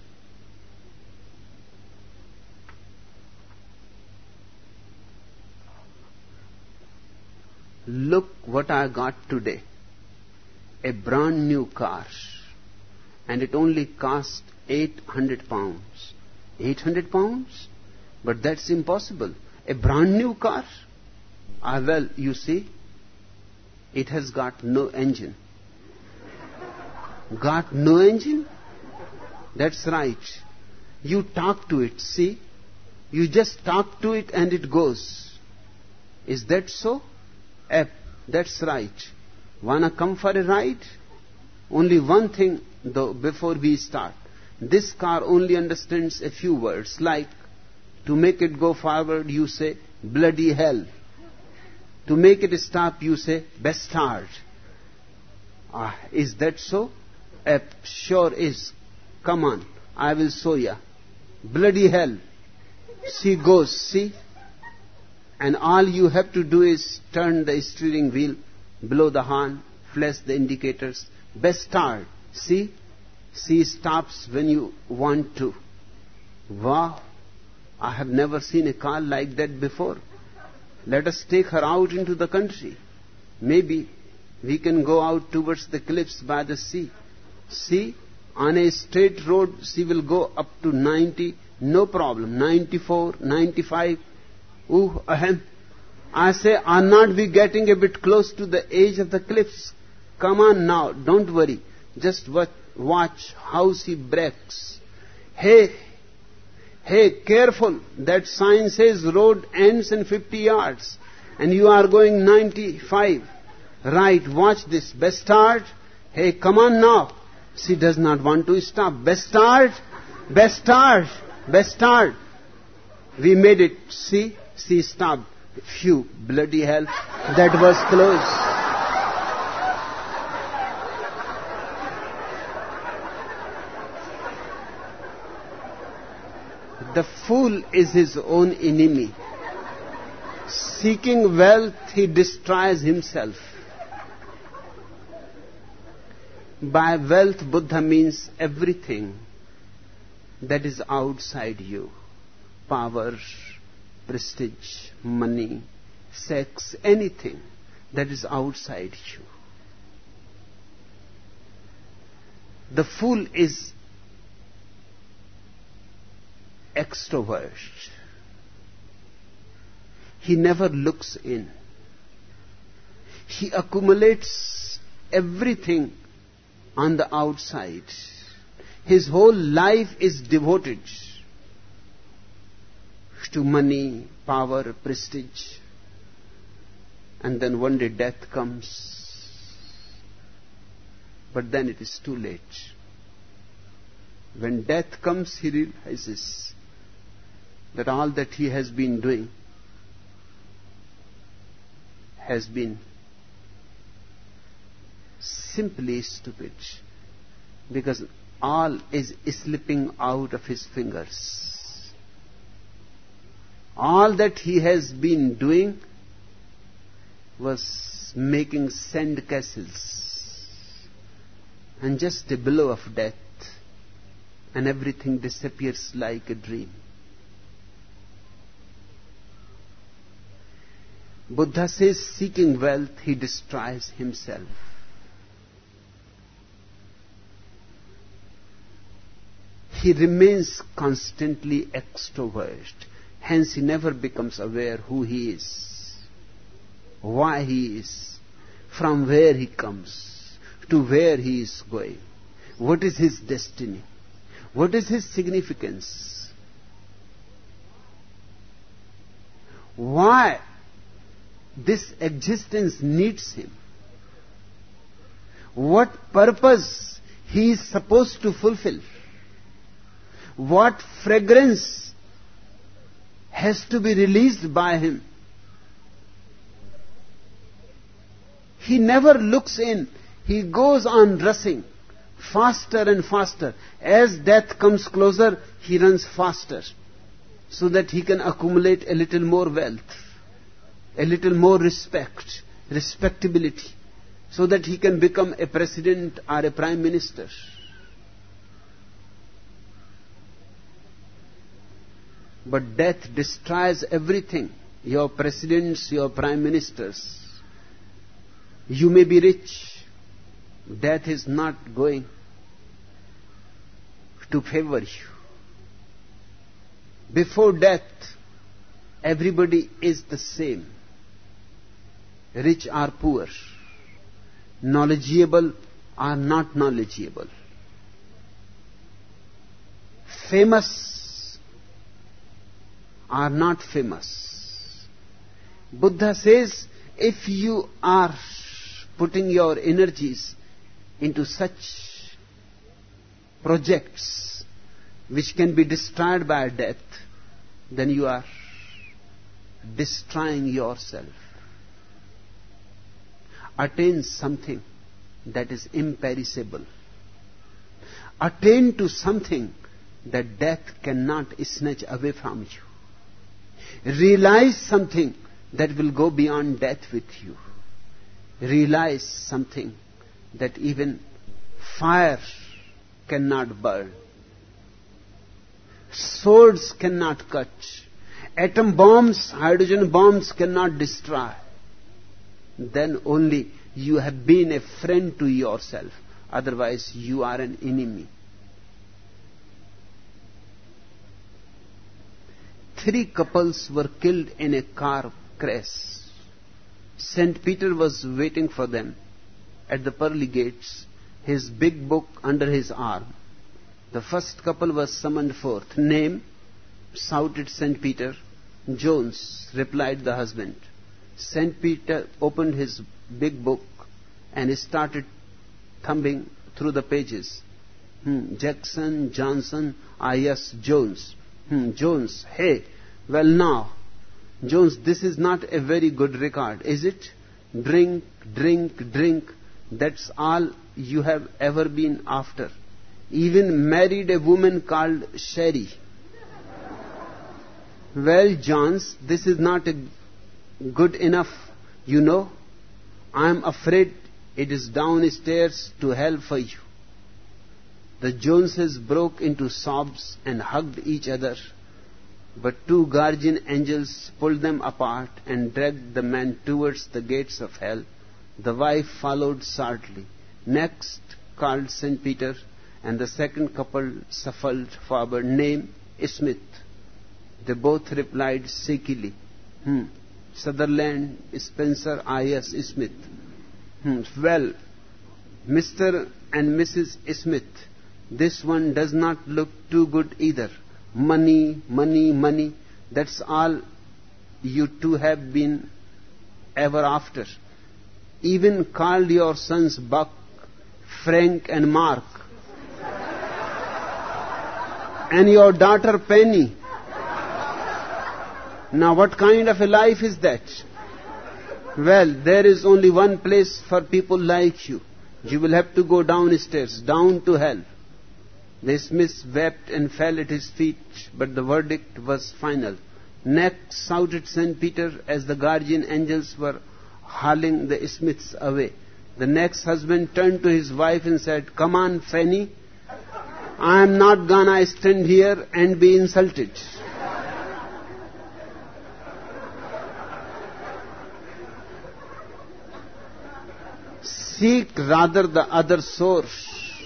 Look what I got today. A brand new car. And it only cost 800 pounds. 800 pounds? But that's impossible. A brand new car? Well, you see, it has got no engine. Got no engine? That's right. You talk to it, see? You just talk to it and it goes. Is that so? That's right. Wanna come for a ride? Only one thing though before we start. This car only understands a few words, like to make it go forward you say bloody hell. To make it stop you say bastard. Is that so? Sure is. Come on, I will show ya. Bloody hell. She goes, see? And all you have to do is turn the steering wheel, blow the horn, flash the indicators. Bastard. See? She stops when you want to. Wow! I have never seen a car like that before. Let us take her out into the country. Maybe we can go out towards the cliffs by the sea. See? On a straight road, she will go up to 90, no problem. 94, 95. Ooh, ahem. I say, are not we getting a bit close to the edge of the cliffs? Come on now, don't worry. Just watch how she brakes. Hey, careful. That sign says road ends in 50 yards. And you are going 95. Right, watch this. Bastard. Hey, come on now. She does not want to stop. Bastard. Bastard. Bastard. We made it. See? She stopped. Phew, bloody hell. That was close. The fool is his own enemy. Seeking wealth, he destroys himself. By wealth, Buddha means everything that is outside you. Power, prestige, money, sex, anything that is outside you. The fool is extrovert. He never looks in. He accumulates everything on the outside. His whole life is devoted to money, power, prestige. And then one day death comes. But then it is too late. When death comes, he realizes that all that he has been doing has been simply stupid, because all is slipping out of his fingers. All that he has been doing was making sand castles, and just a blow of death and everything disappears like a dream. Buddha says, seeking wealth, he destroys himself. He remains constantly extrovert. Hence, he never becomes aware who he is, why he is, from where he comes, to where he is going, what is his destiny, what is his significance, why this existence needs him, what purpose he is supposed to fulfill, what fragrance has to be released by him. He never looks in. He goes on rushing faster and faster. As death comes closer, he runs faster so that he can accumulate a little more wealth, a little more respect, respectability, so that he can become a president or a prime minister. But death destroys everything. Your presidents, your prime ministers. You may be rich. Death is not going to favor you. Before death, everybody is the same. Rich or poor. Knowledgeable or not knowledgeable. Famous are not famous. Buddha says, if you are putting your energies into such projects which can be destroyed by death, then you are destroying yourself. Attain something that is imperishable. Attain to something that death cannot snatch away from you. Realize something that will go beyond death with you. Realize something that even fire cannot burn. Swords cannot cut. Atom bombs, hydrogen bombs cannot destroy. Then only you have been a friend to yourself. Otherwise you are an enemy. 3 couples were killed in a car crash. St. Peter was waiting for them at the pearly gates, his big book under his arm. The first couple was summoned forth. Name? Shouted St. Peter. Jones, replied the husband. St. Peter opened his big book and started thumbing through the pages. Jackson, Johnson, yes, Jones. Jones, hey, well now, Jones, this is not a very good record, is it? Drink, drink, drink, that's all you have ever been after. Even married a woman called Sherry. Well, Jones, this is not good enough, you know. I'm afraid it is downstairs to hell for you. The Joneses broke into sobs and hugged each other, but 2 guardian angels pulled them apart and dragged the man towards the gates of hell. The wife followed sadly. Next called St. Peter, and the second couple shuffled forward. Name? Smith. They both replied shakily. Sutherland, Spencer, yes, Smith. Well, Mr. and Mrs. Smith, this one does not look too good either. Money, money, money, that's all you two have been ever after. Even called your sons Buck, Frank and Mark. And your daughter Penny. Now what kind of a life is that? Well, there is only one place for people like you. You will have to go downstairs, down to hell. The Smiths wept and fell at his feet, but the verdict was final. Next shouted St. Peter as the guardian angels were hauling the Smiths away. The next husband turned to his wife and said, "Come on, Fanny. I am not gonna stand here and be insulted." Seek rather the other source.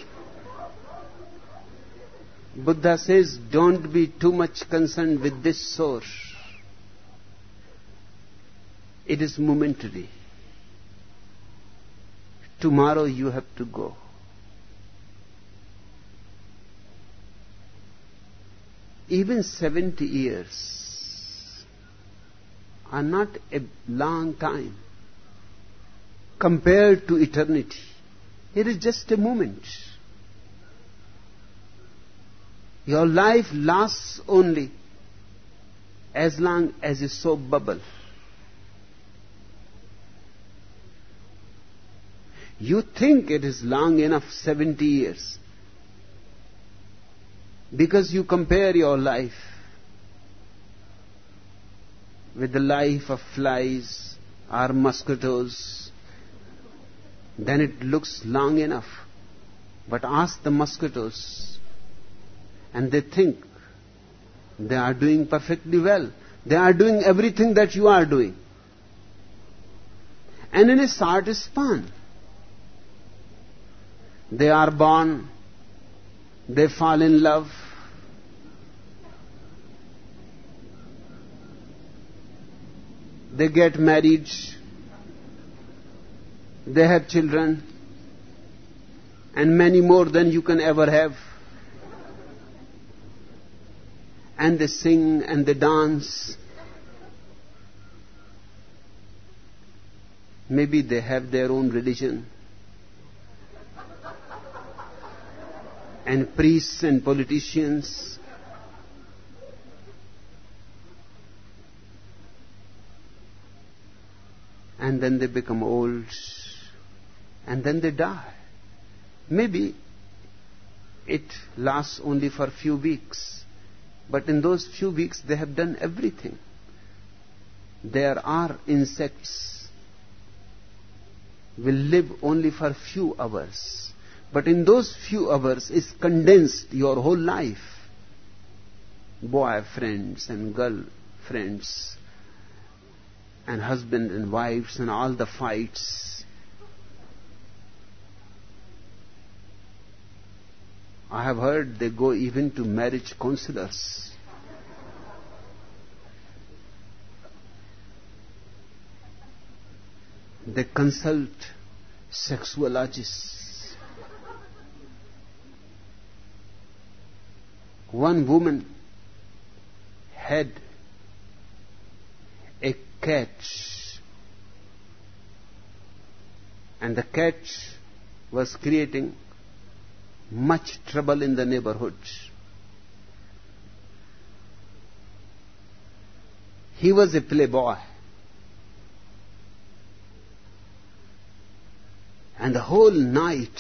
Buddha says, don't be too much concerned with this source. It is momentary. Tomorrow you have to go. Even 70 years are not a long time compared to eternity. It is just a moment. Your life lasts only as long as a soap bubble. You think it is long enough, 70 years, because you compare your life with the life of flies or mosquitoes. Then it looks long enough. But ask the mosquitoes, and they think they are doing perfectly well. They are doing everything that you are doing. And in a short span, they are born, they fall in love, they get married, they have children, and many more than you can ever have. And they sing and they dance. Maybe they have their own religion. And priests and politicians. And then they become old. And then they die. Maybe it lasts only for a few weeks. But in those few weeks they have done everything. There are insects will live only for a few hours. But in those few hours is condensed your whole life. Boyfriends and girlfriends and husband and wives and all the fights. I have heard they go even to marriage counselors. They consult sexuologists. One woman had a cat, and the cat was creating much trouble in the neighborhood. He was a playboy, and the whole night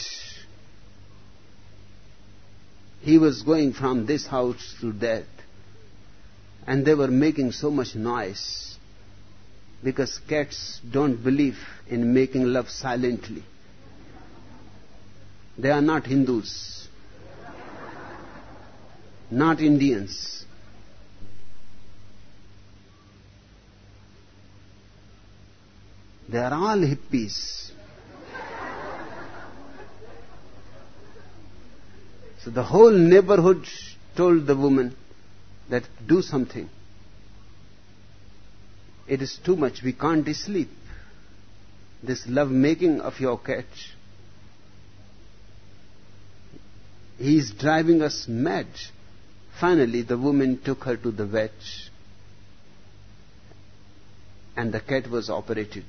he was going from this house to that, and they were making so much noise because cats don't believe in making love silently. They are not Hindus, not Indians. They are all hippies. So the whole neighborhood told the woman that do something. It is too much. We can't sleep. This love making of your cat He is driving us mad. Finally, the woman took her to the vet, and the cat was operated.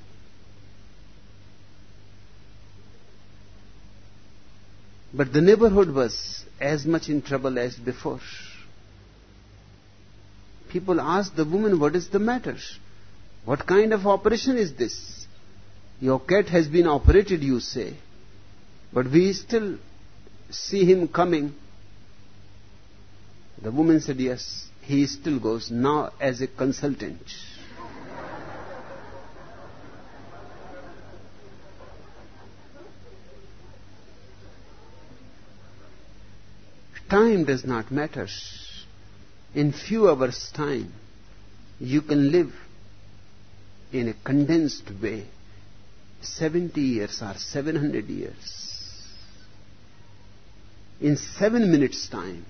But the neighborhood was as much in trouble as before. People asked the woman, "What is the matter? What kind of operation is this? Your cat has been operated, you say, but we still see him coming." The woman said, "Yes, he still goes, now as a consultant." Time does not matter. In few hours' time, you can live in a condensed way 70 years or 700 years. In 7 minutes' time,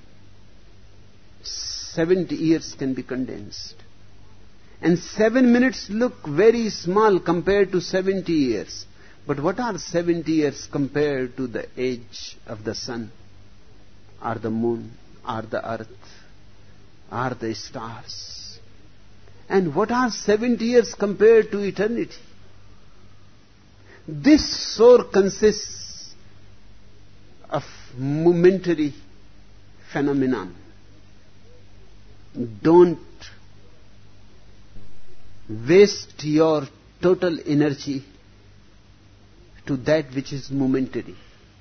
70 years can be condensed. And 7 minutes look very small compared to 70 years. But what are 70 years compared to the age of the sun, or the moon, or the earth, or the stars? And what are 70 years compared to eternity? This soul consists of momentary phenomenon. Don't waste your total energy to that which is momentary.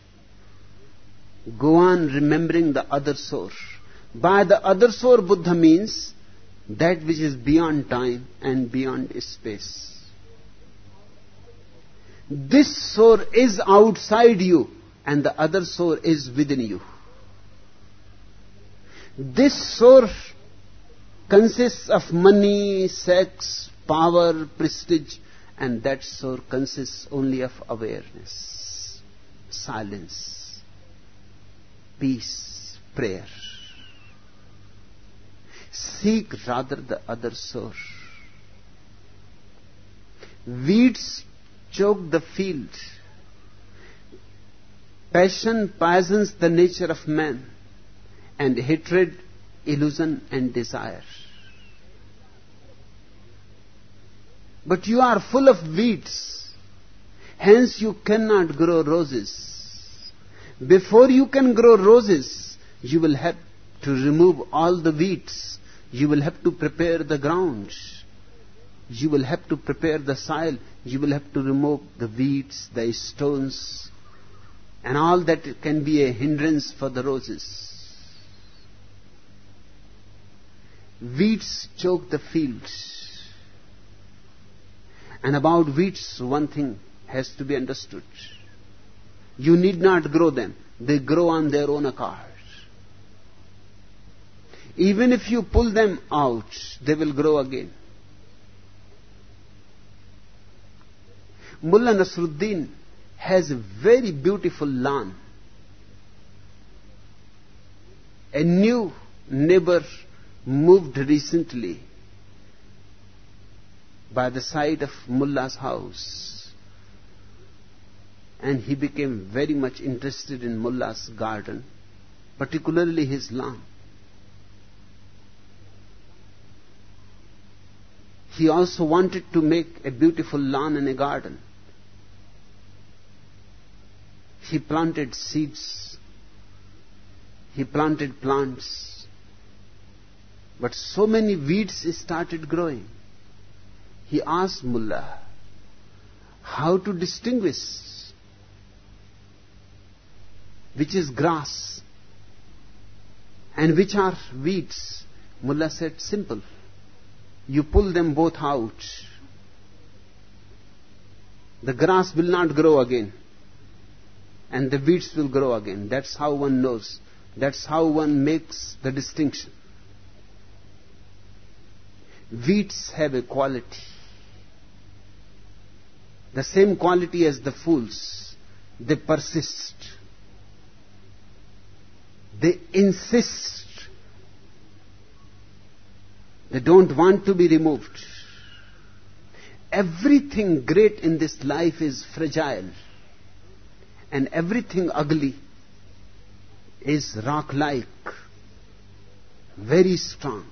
Go on remembering the other source. By the other source, Buddha means that which is beyond time and beyond space. This source is outside you, and the other source is within you. This source consists of money, sex, power, prestige, and that source consists only of awareness, silence, peace, prayer. Seek rather the other source. Weeds choke the field. Passion poisons the nature of man, and hatred, illusion and desire. But you are full of weeds, hence you cannot grow roses. Before you can grow roses, you will have to remove all the weeds. You will have to prepare the ground. You will have to prepare the soil. You will have to remove the weeds, the stones, and all that can be a hindrance for the roses. Weeds choke the fields. And about weeds, one thing has to be understood. You need not grow them. They grow on their own accord. Even if you pull them out, they will grow again. Mullah Nasruddin has a very beautiful lawn. A new neighbor moved recently by the side of Mullah's house, and he became very much interested in Mullah's garden, particularly his lawn. He also wanted to make a beautiful lawn and a garden. He planted seeds. He planted plants. But so many weeds started growing. He asked Mullah how to distinguish which is grass and which are weeds. Mullah said, simple. You pull them both out. The grass will not grow again, and the weeds will grow again. That's how one knows. That's how one makes the distinction. Weeds have a quality. The same quality as the fools. They persist. They insist. They don't want to be removed. Everything great in this life is fragile, and everything ugly is rock-like, very strong.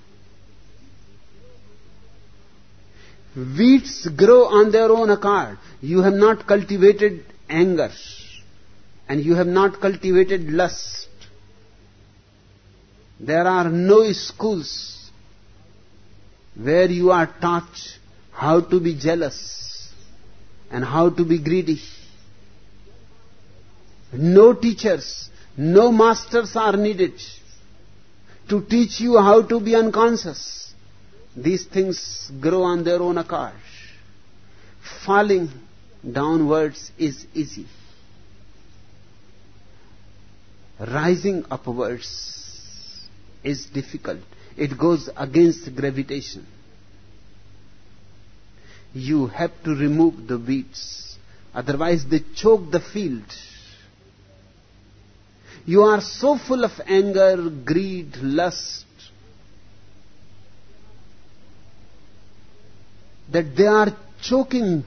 Weeds grow on their own accord. You have not cultivated anger, and you have not cultivated lust. There are no schools where you are taught how to be jealous and how to be greedy. No teachers, no masters are needed to teach you how to be unconscious. These things grow on their own accord. Falling downwards is easy. Rising upwards is difficult. It goes against gravitation. You have to remove the weeds, otherwise they choke the field. You are so full of anger, greed, lust, that they are choking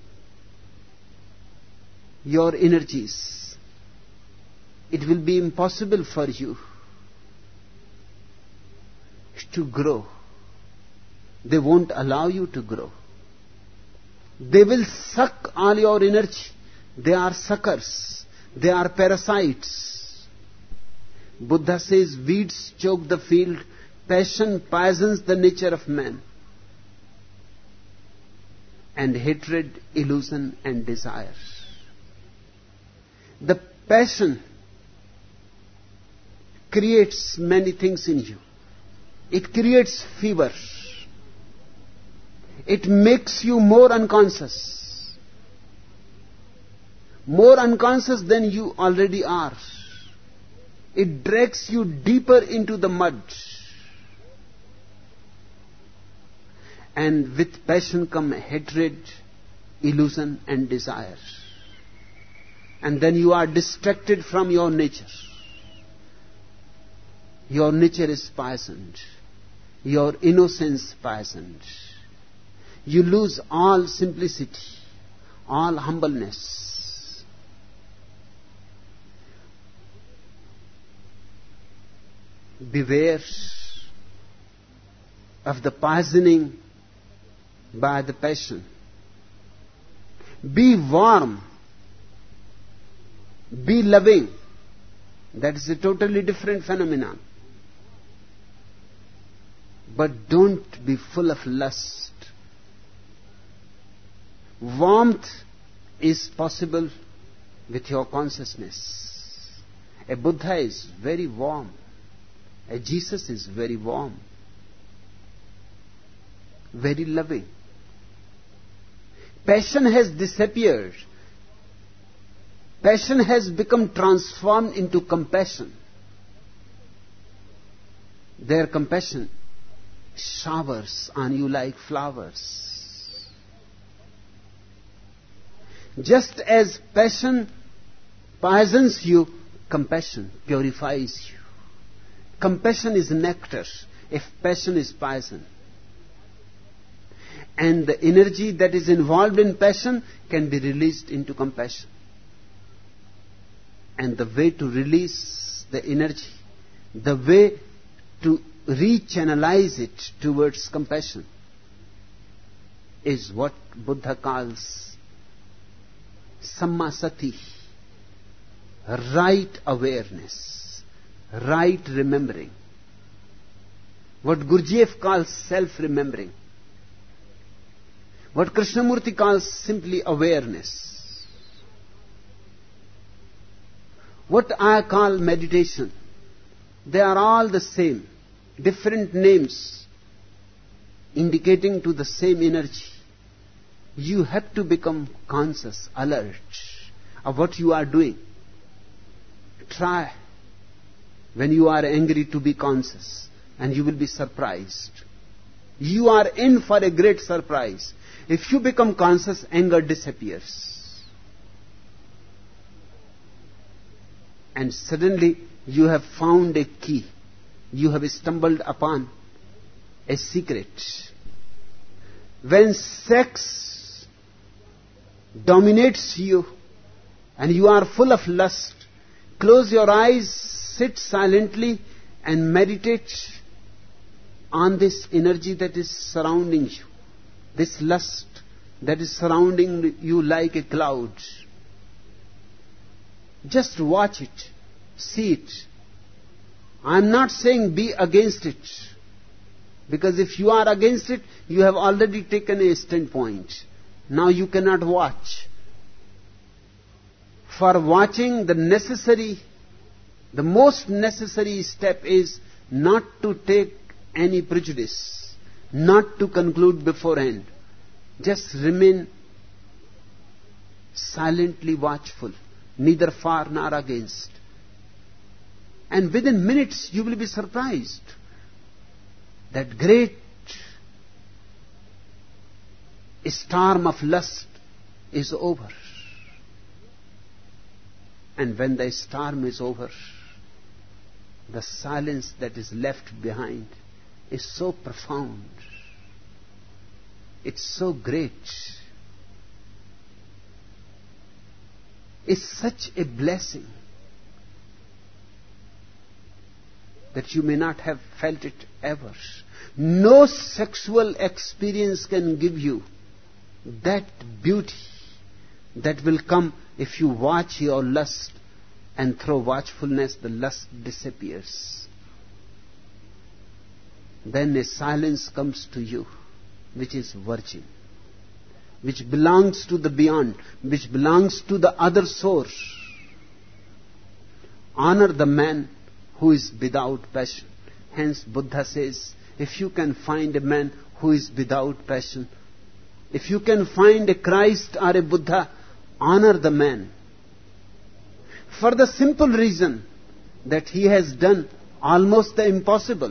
your energies. It will be impossible for you to grow. They won't allow you to grow. They will suck all your energy. They are suckers. They are parasites. Buddha says, weeds choke the field, passion poisons the nature of man, and hatred, illusion and desire. The passion creates many things in you. It creates fever. It makes you more unconscious. More unconscious than you already are. It drags you deeper into the mud. And with passion come hatred, illusion and desire. And then you are distracted from your nature. Your nature is poisoned. Your innocence poisoned. You lose all simplicity, all humbleness. Beware of the poisoning by the passion. Be warm. Be loving. That is a totally different phenomenon. But don't be full of lust. Warmth is possible with your consciousness. A Buddha is very warm. A Jesus is very warm. Very loving. Passion has disappeared. Passion has become transformed into compassion. Their compassion showers on you like flowers. Just as passion poisons you, compassion purifies you. Compassion is nectar if passion is poison. And the energy that is involved in passion can be released into compassion. And the way to release the energy, the way to rechannelize it towards compassion, is what Buddha calls sammasati, right awareness, right remembering. What Gurdjieff calls self-remembering. What Krishnamurti calls simply awareness. What I call meditation. They are all the same. Different names indicating to the same energy. You have to become conscious, alert of what you are doing. Try when you are angry to be conscious, and you will be surprised. You are in for a great surprise. If you become conscious, anger disappears. And suddenly you have found a key. You have stumbled upon a secret. When sex dominates you and you are full of lust, close your eyes sit silently and meditate on this energy that is surrounding you, this lust that is surrounding you like a cloud. Just watch it, see it. I'm not saying be against it, because if you are against it, you have already taken a standpoint. Now you cannot watch. For watching, the most necessary step is not to take any prejudice, not to conclude beforehand. Just remain silently watchful, neither far nor against. And within minutes you will be surprised that great storm of lust is over. And when the storm is over, the silence that is left behind is so profound. It's so great. It's such a blessing that you may not have felt it ever. No sexual experience can give you that beauty that will come if you watch your lust, and through watchfulness the lust disappears. Then a silence comes to you which is virgin, which belongs to the beyond, which belongs to the other source. Honor the man who is without passion. Hence Buddha says, if you can find a man who is without passion, if you can find a Christ or a Buddha, honor the man. For the simple reason that he has done almost the impossible.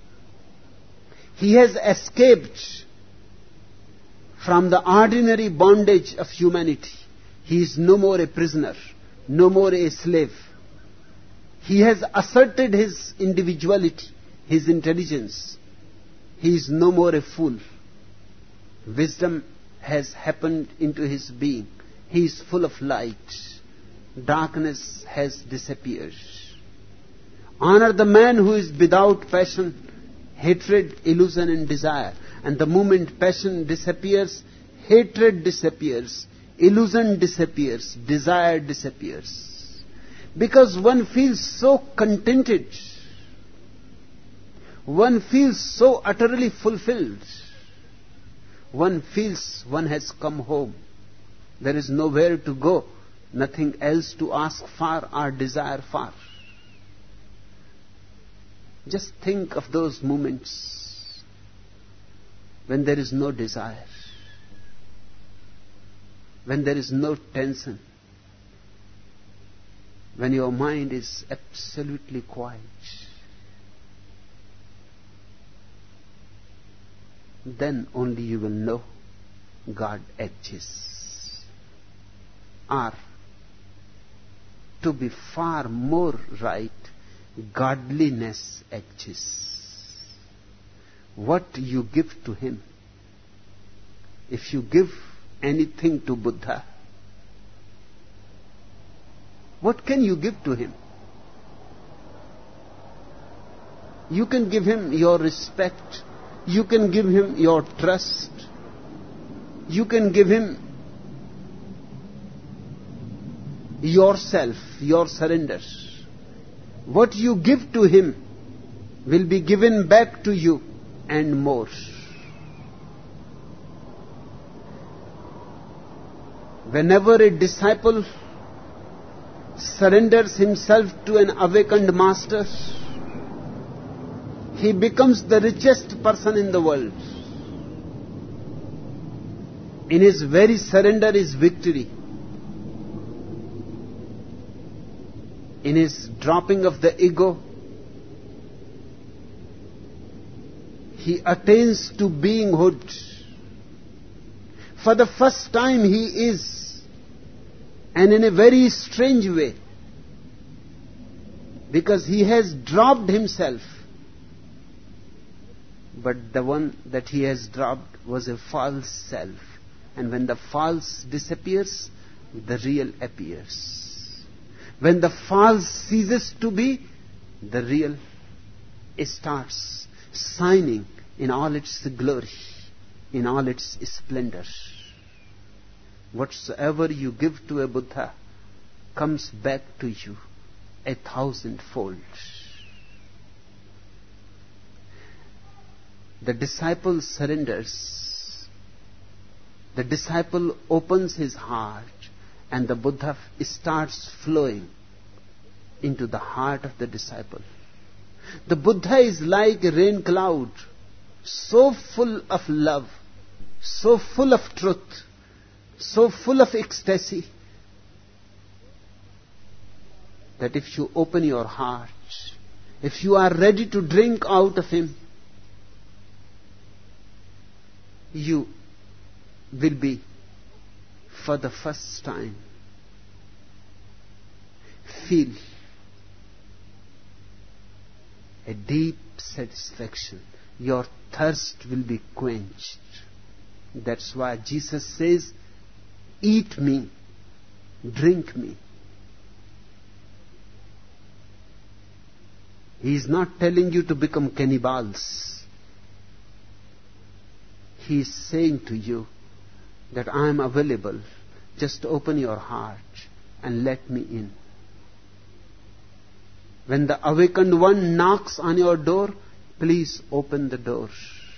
He has escaped from the ordinary bondage of humanity. He is no more a prisoner, no more a slave. He has asserted his individuality, his intelligence. He is no more a fool. Wisdom has happened into his being. He is full of light. Darkness has disappeared. Honor the man who is without passion, hatred, illusion and desire. And the moment passion disappears, hatred disappears, illusion disappears, desire disappears. Because one feels so contented, one feels so utterly fulfilled, one feels one has come home. There is nowhere to go, nothing else to ask for or desire for. Just think of those moments when there is no desire, when there is no tension, when your mind is absolutely quiet. Then only you will know God exists. Or, to be far more right, godliness exists. What you give to him, if you give anything to Buddha, what can you give to him? You can give him your respect. You can give him your trust. You can give him yourself, your surrender. What you give to him will be given back to you and more. Whenever a disciple surrenders himself to an awakened master, he becomes the richest person in the world. In his very surrender is victory. In his dropping of the ego, he attains to beinghood. For the first time he is, and in a very strange way, because he has dropped himself. But the one that he has dropped was a false self. And when the false disappears, the real appears. When the false ceases to be, the real starts shining in all its glory, in all its splendor. Whatsoever you give to a Buddha comes back to you 1,000-fold. The disciple surrenders. The disciple opens his heart, and the Buddha starts flowing into the heart of the disciple. The Buddha is like a rain cloud, so full of love, so full of truth, so full of ecstasy, that if you open your heart, if you are ready to drink out of him, you will be, for the first time, feel a deep satisfaction. Your thirst will be quenched. That's why Jesus says, eat me, drink me. He is not telling you to become cannibals. He is saying to you that I am available. Just open your heart and let me in. When the awakened one knocks on your door, please open the door.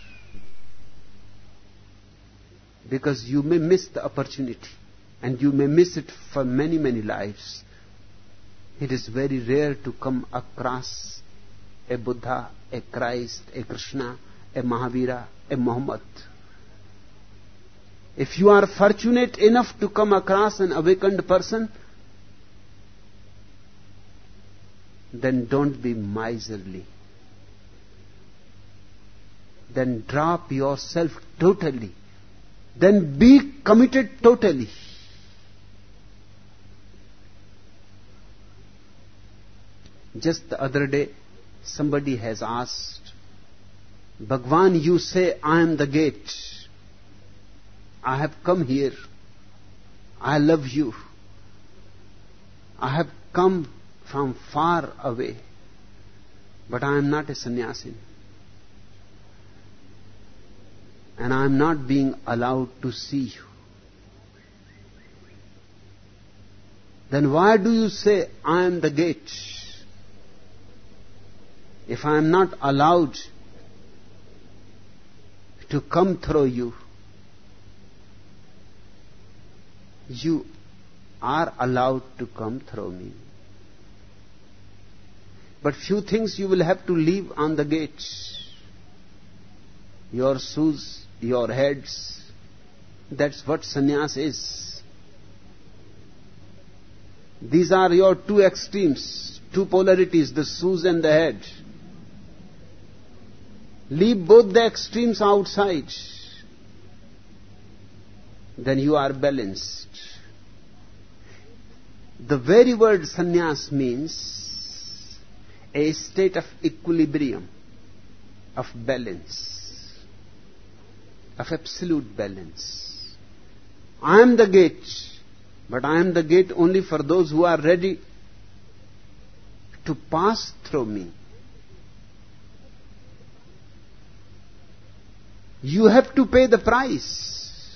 Because you may miss the opportunity, and you may miss it for many, many lives. It is very rare to come across a Buddha, a Christ, a Krishna, a Mahavira, a Muhammad. If you are fortunate enough to come across an awakened person, then don't be miserly. Then drop yourself totally. Then be committed totally. Just the other day, somebody has asked, Bhagwan, you say I am the gate. I have come here. I love you. I have come from far away, but I am not a sannyasin, and I am not being allowed to see you. Then why do you say I am the gate? If I am not allowed to come through you, you are allowed to come through me. But few things you will have to leave on the gate. Your shoes, your heads. That's what sannyas is. These are your two extremes, two polarities, the shoes and the head. Leave both the extremes outside. Then you are balanced. The very word sannyas means a state of equilibrium, of balance, of absolute balance. I am the gate, but I am the gate only for those who are ready to pass through me. You have to pay the price.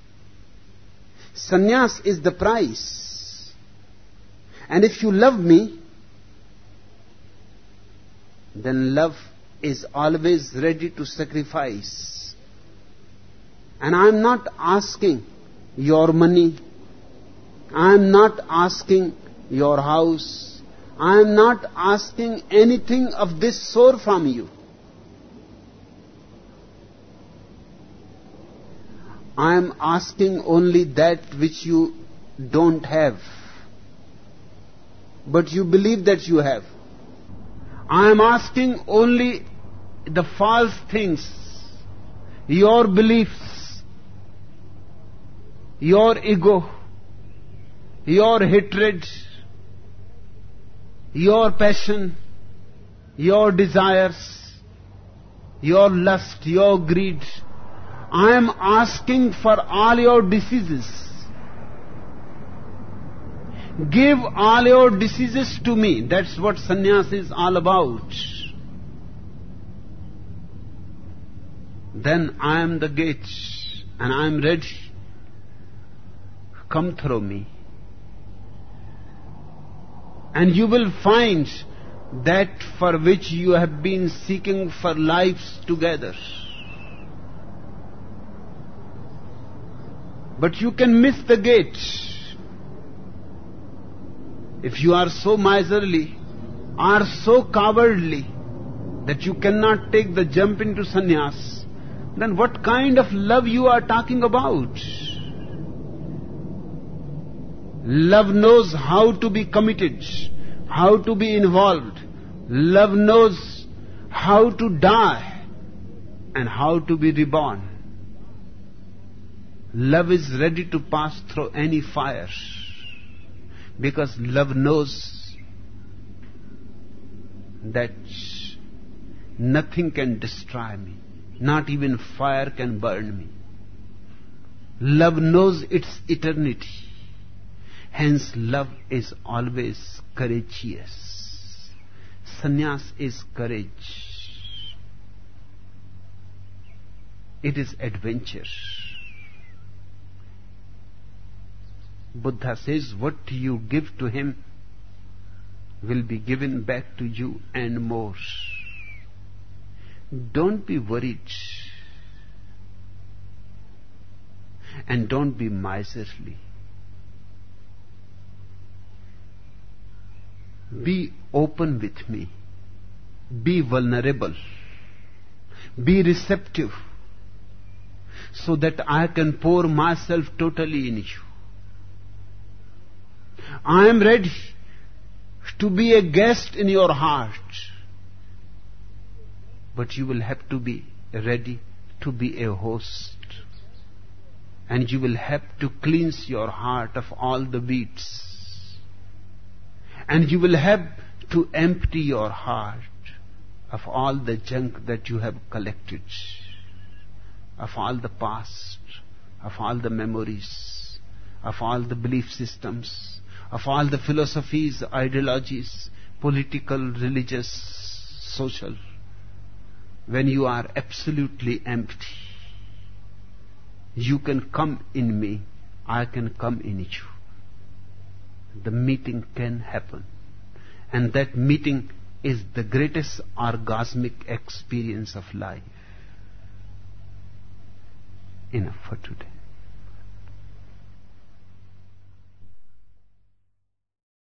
Sannyas is the price. And if you love me, then love is always ready to sacrifice. And I am not asking your money. I am not asking your house. I am not asking anything of this sort from you. I am asking only that which you don't have, but you believe that you have. I am asking only the false things, your beliefs, your ego, your hatred, your passion, your desires, your lust, your greed. I am asking for all your diseases. Give all your diseases to me. That's what sannyas is all about. Then I am the gate and I am ready. Come through me. And you will find that for which you have been seeking for lives together. But you can miss the gate. If you are so miserly, are so cowardly, that you cannot take the jump into sannyas, then what kind of love you are talking about? Love knows how to be committed, how to be involved. Love knows how to die and how to be reborn. Love is ready to pass through any fire, because love knows that nothing can destroy me, not even fire can burn me. Love knows its eternity. Hence, love is always courageous. Sannyas is courage. It is adventure. Buddha says, what you give to him will be given back to you and more. Don't be worried. And don't be miserly. Be open with me. Be vulnerable. Be receptive, so that I can pour myself totally in you. I am ready to be a guest in your heart, but you will have to be ready to be a host, and you will have to cleanse your heart of all the weeds, and you will have to empty your heart of all the junk that you have collected, of all the past, of all the memories, of all the belief systems, of all the philosophies, ideologies, political, religious, social. When you are absolutely empty, you can come in me, I can come in you. The meeting can happen. And that meeting is the greatest orgasmic experience of life. Enough for today.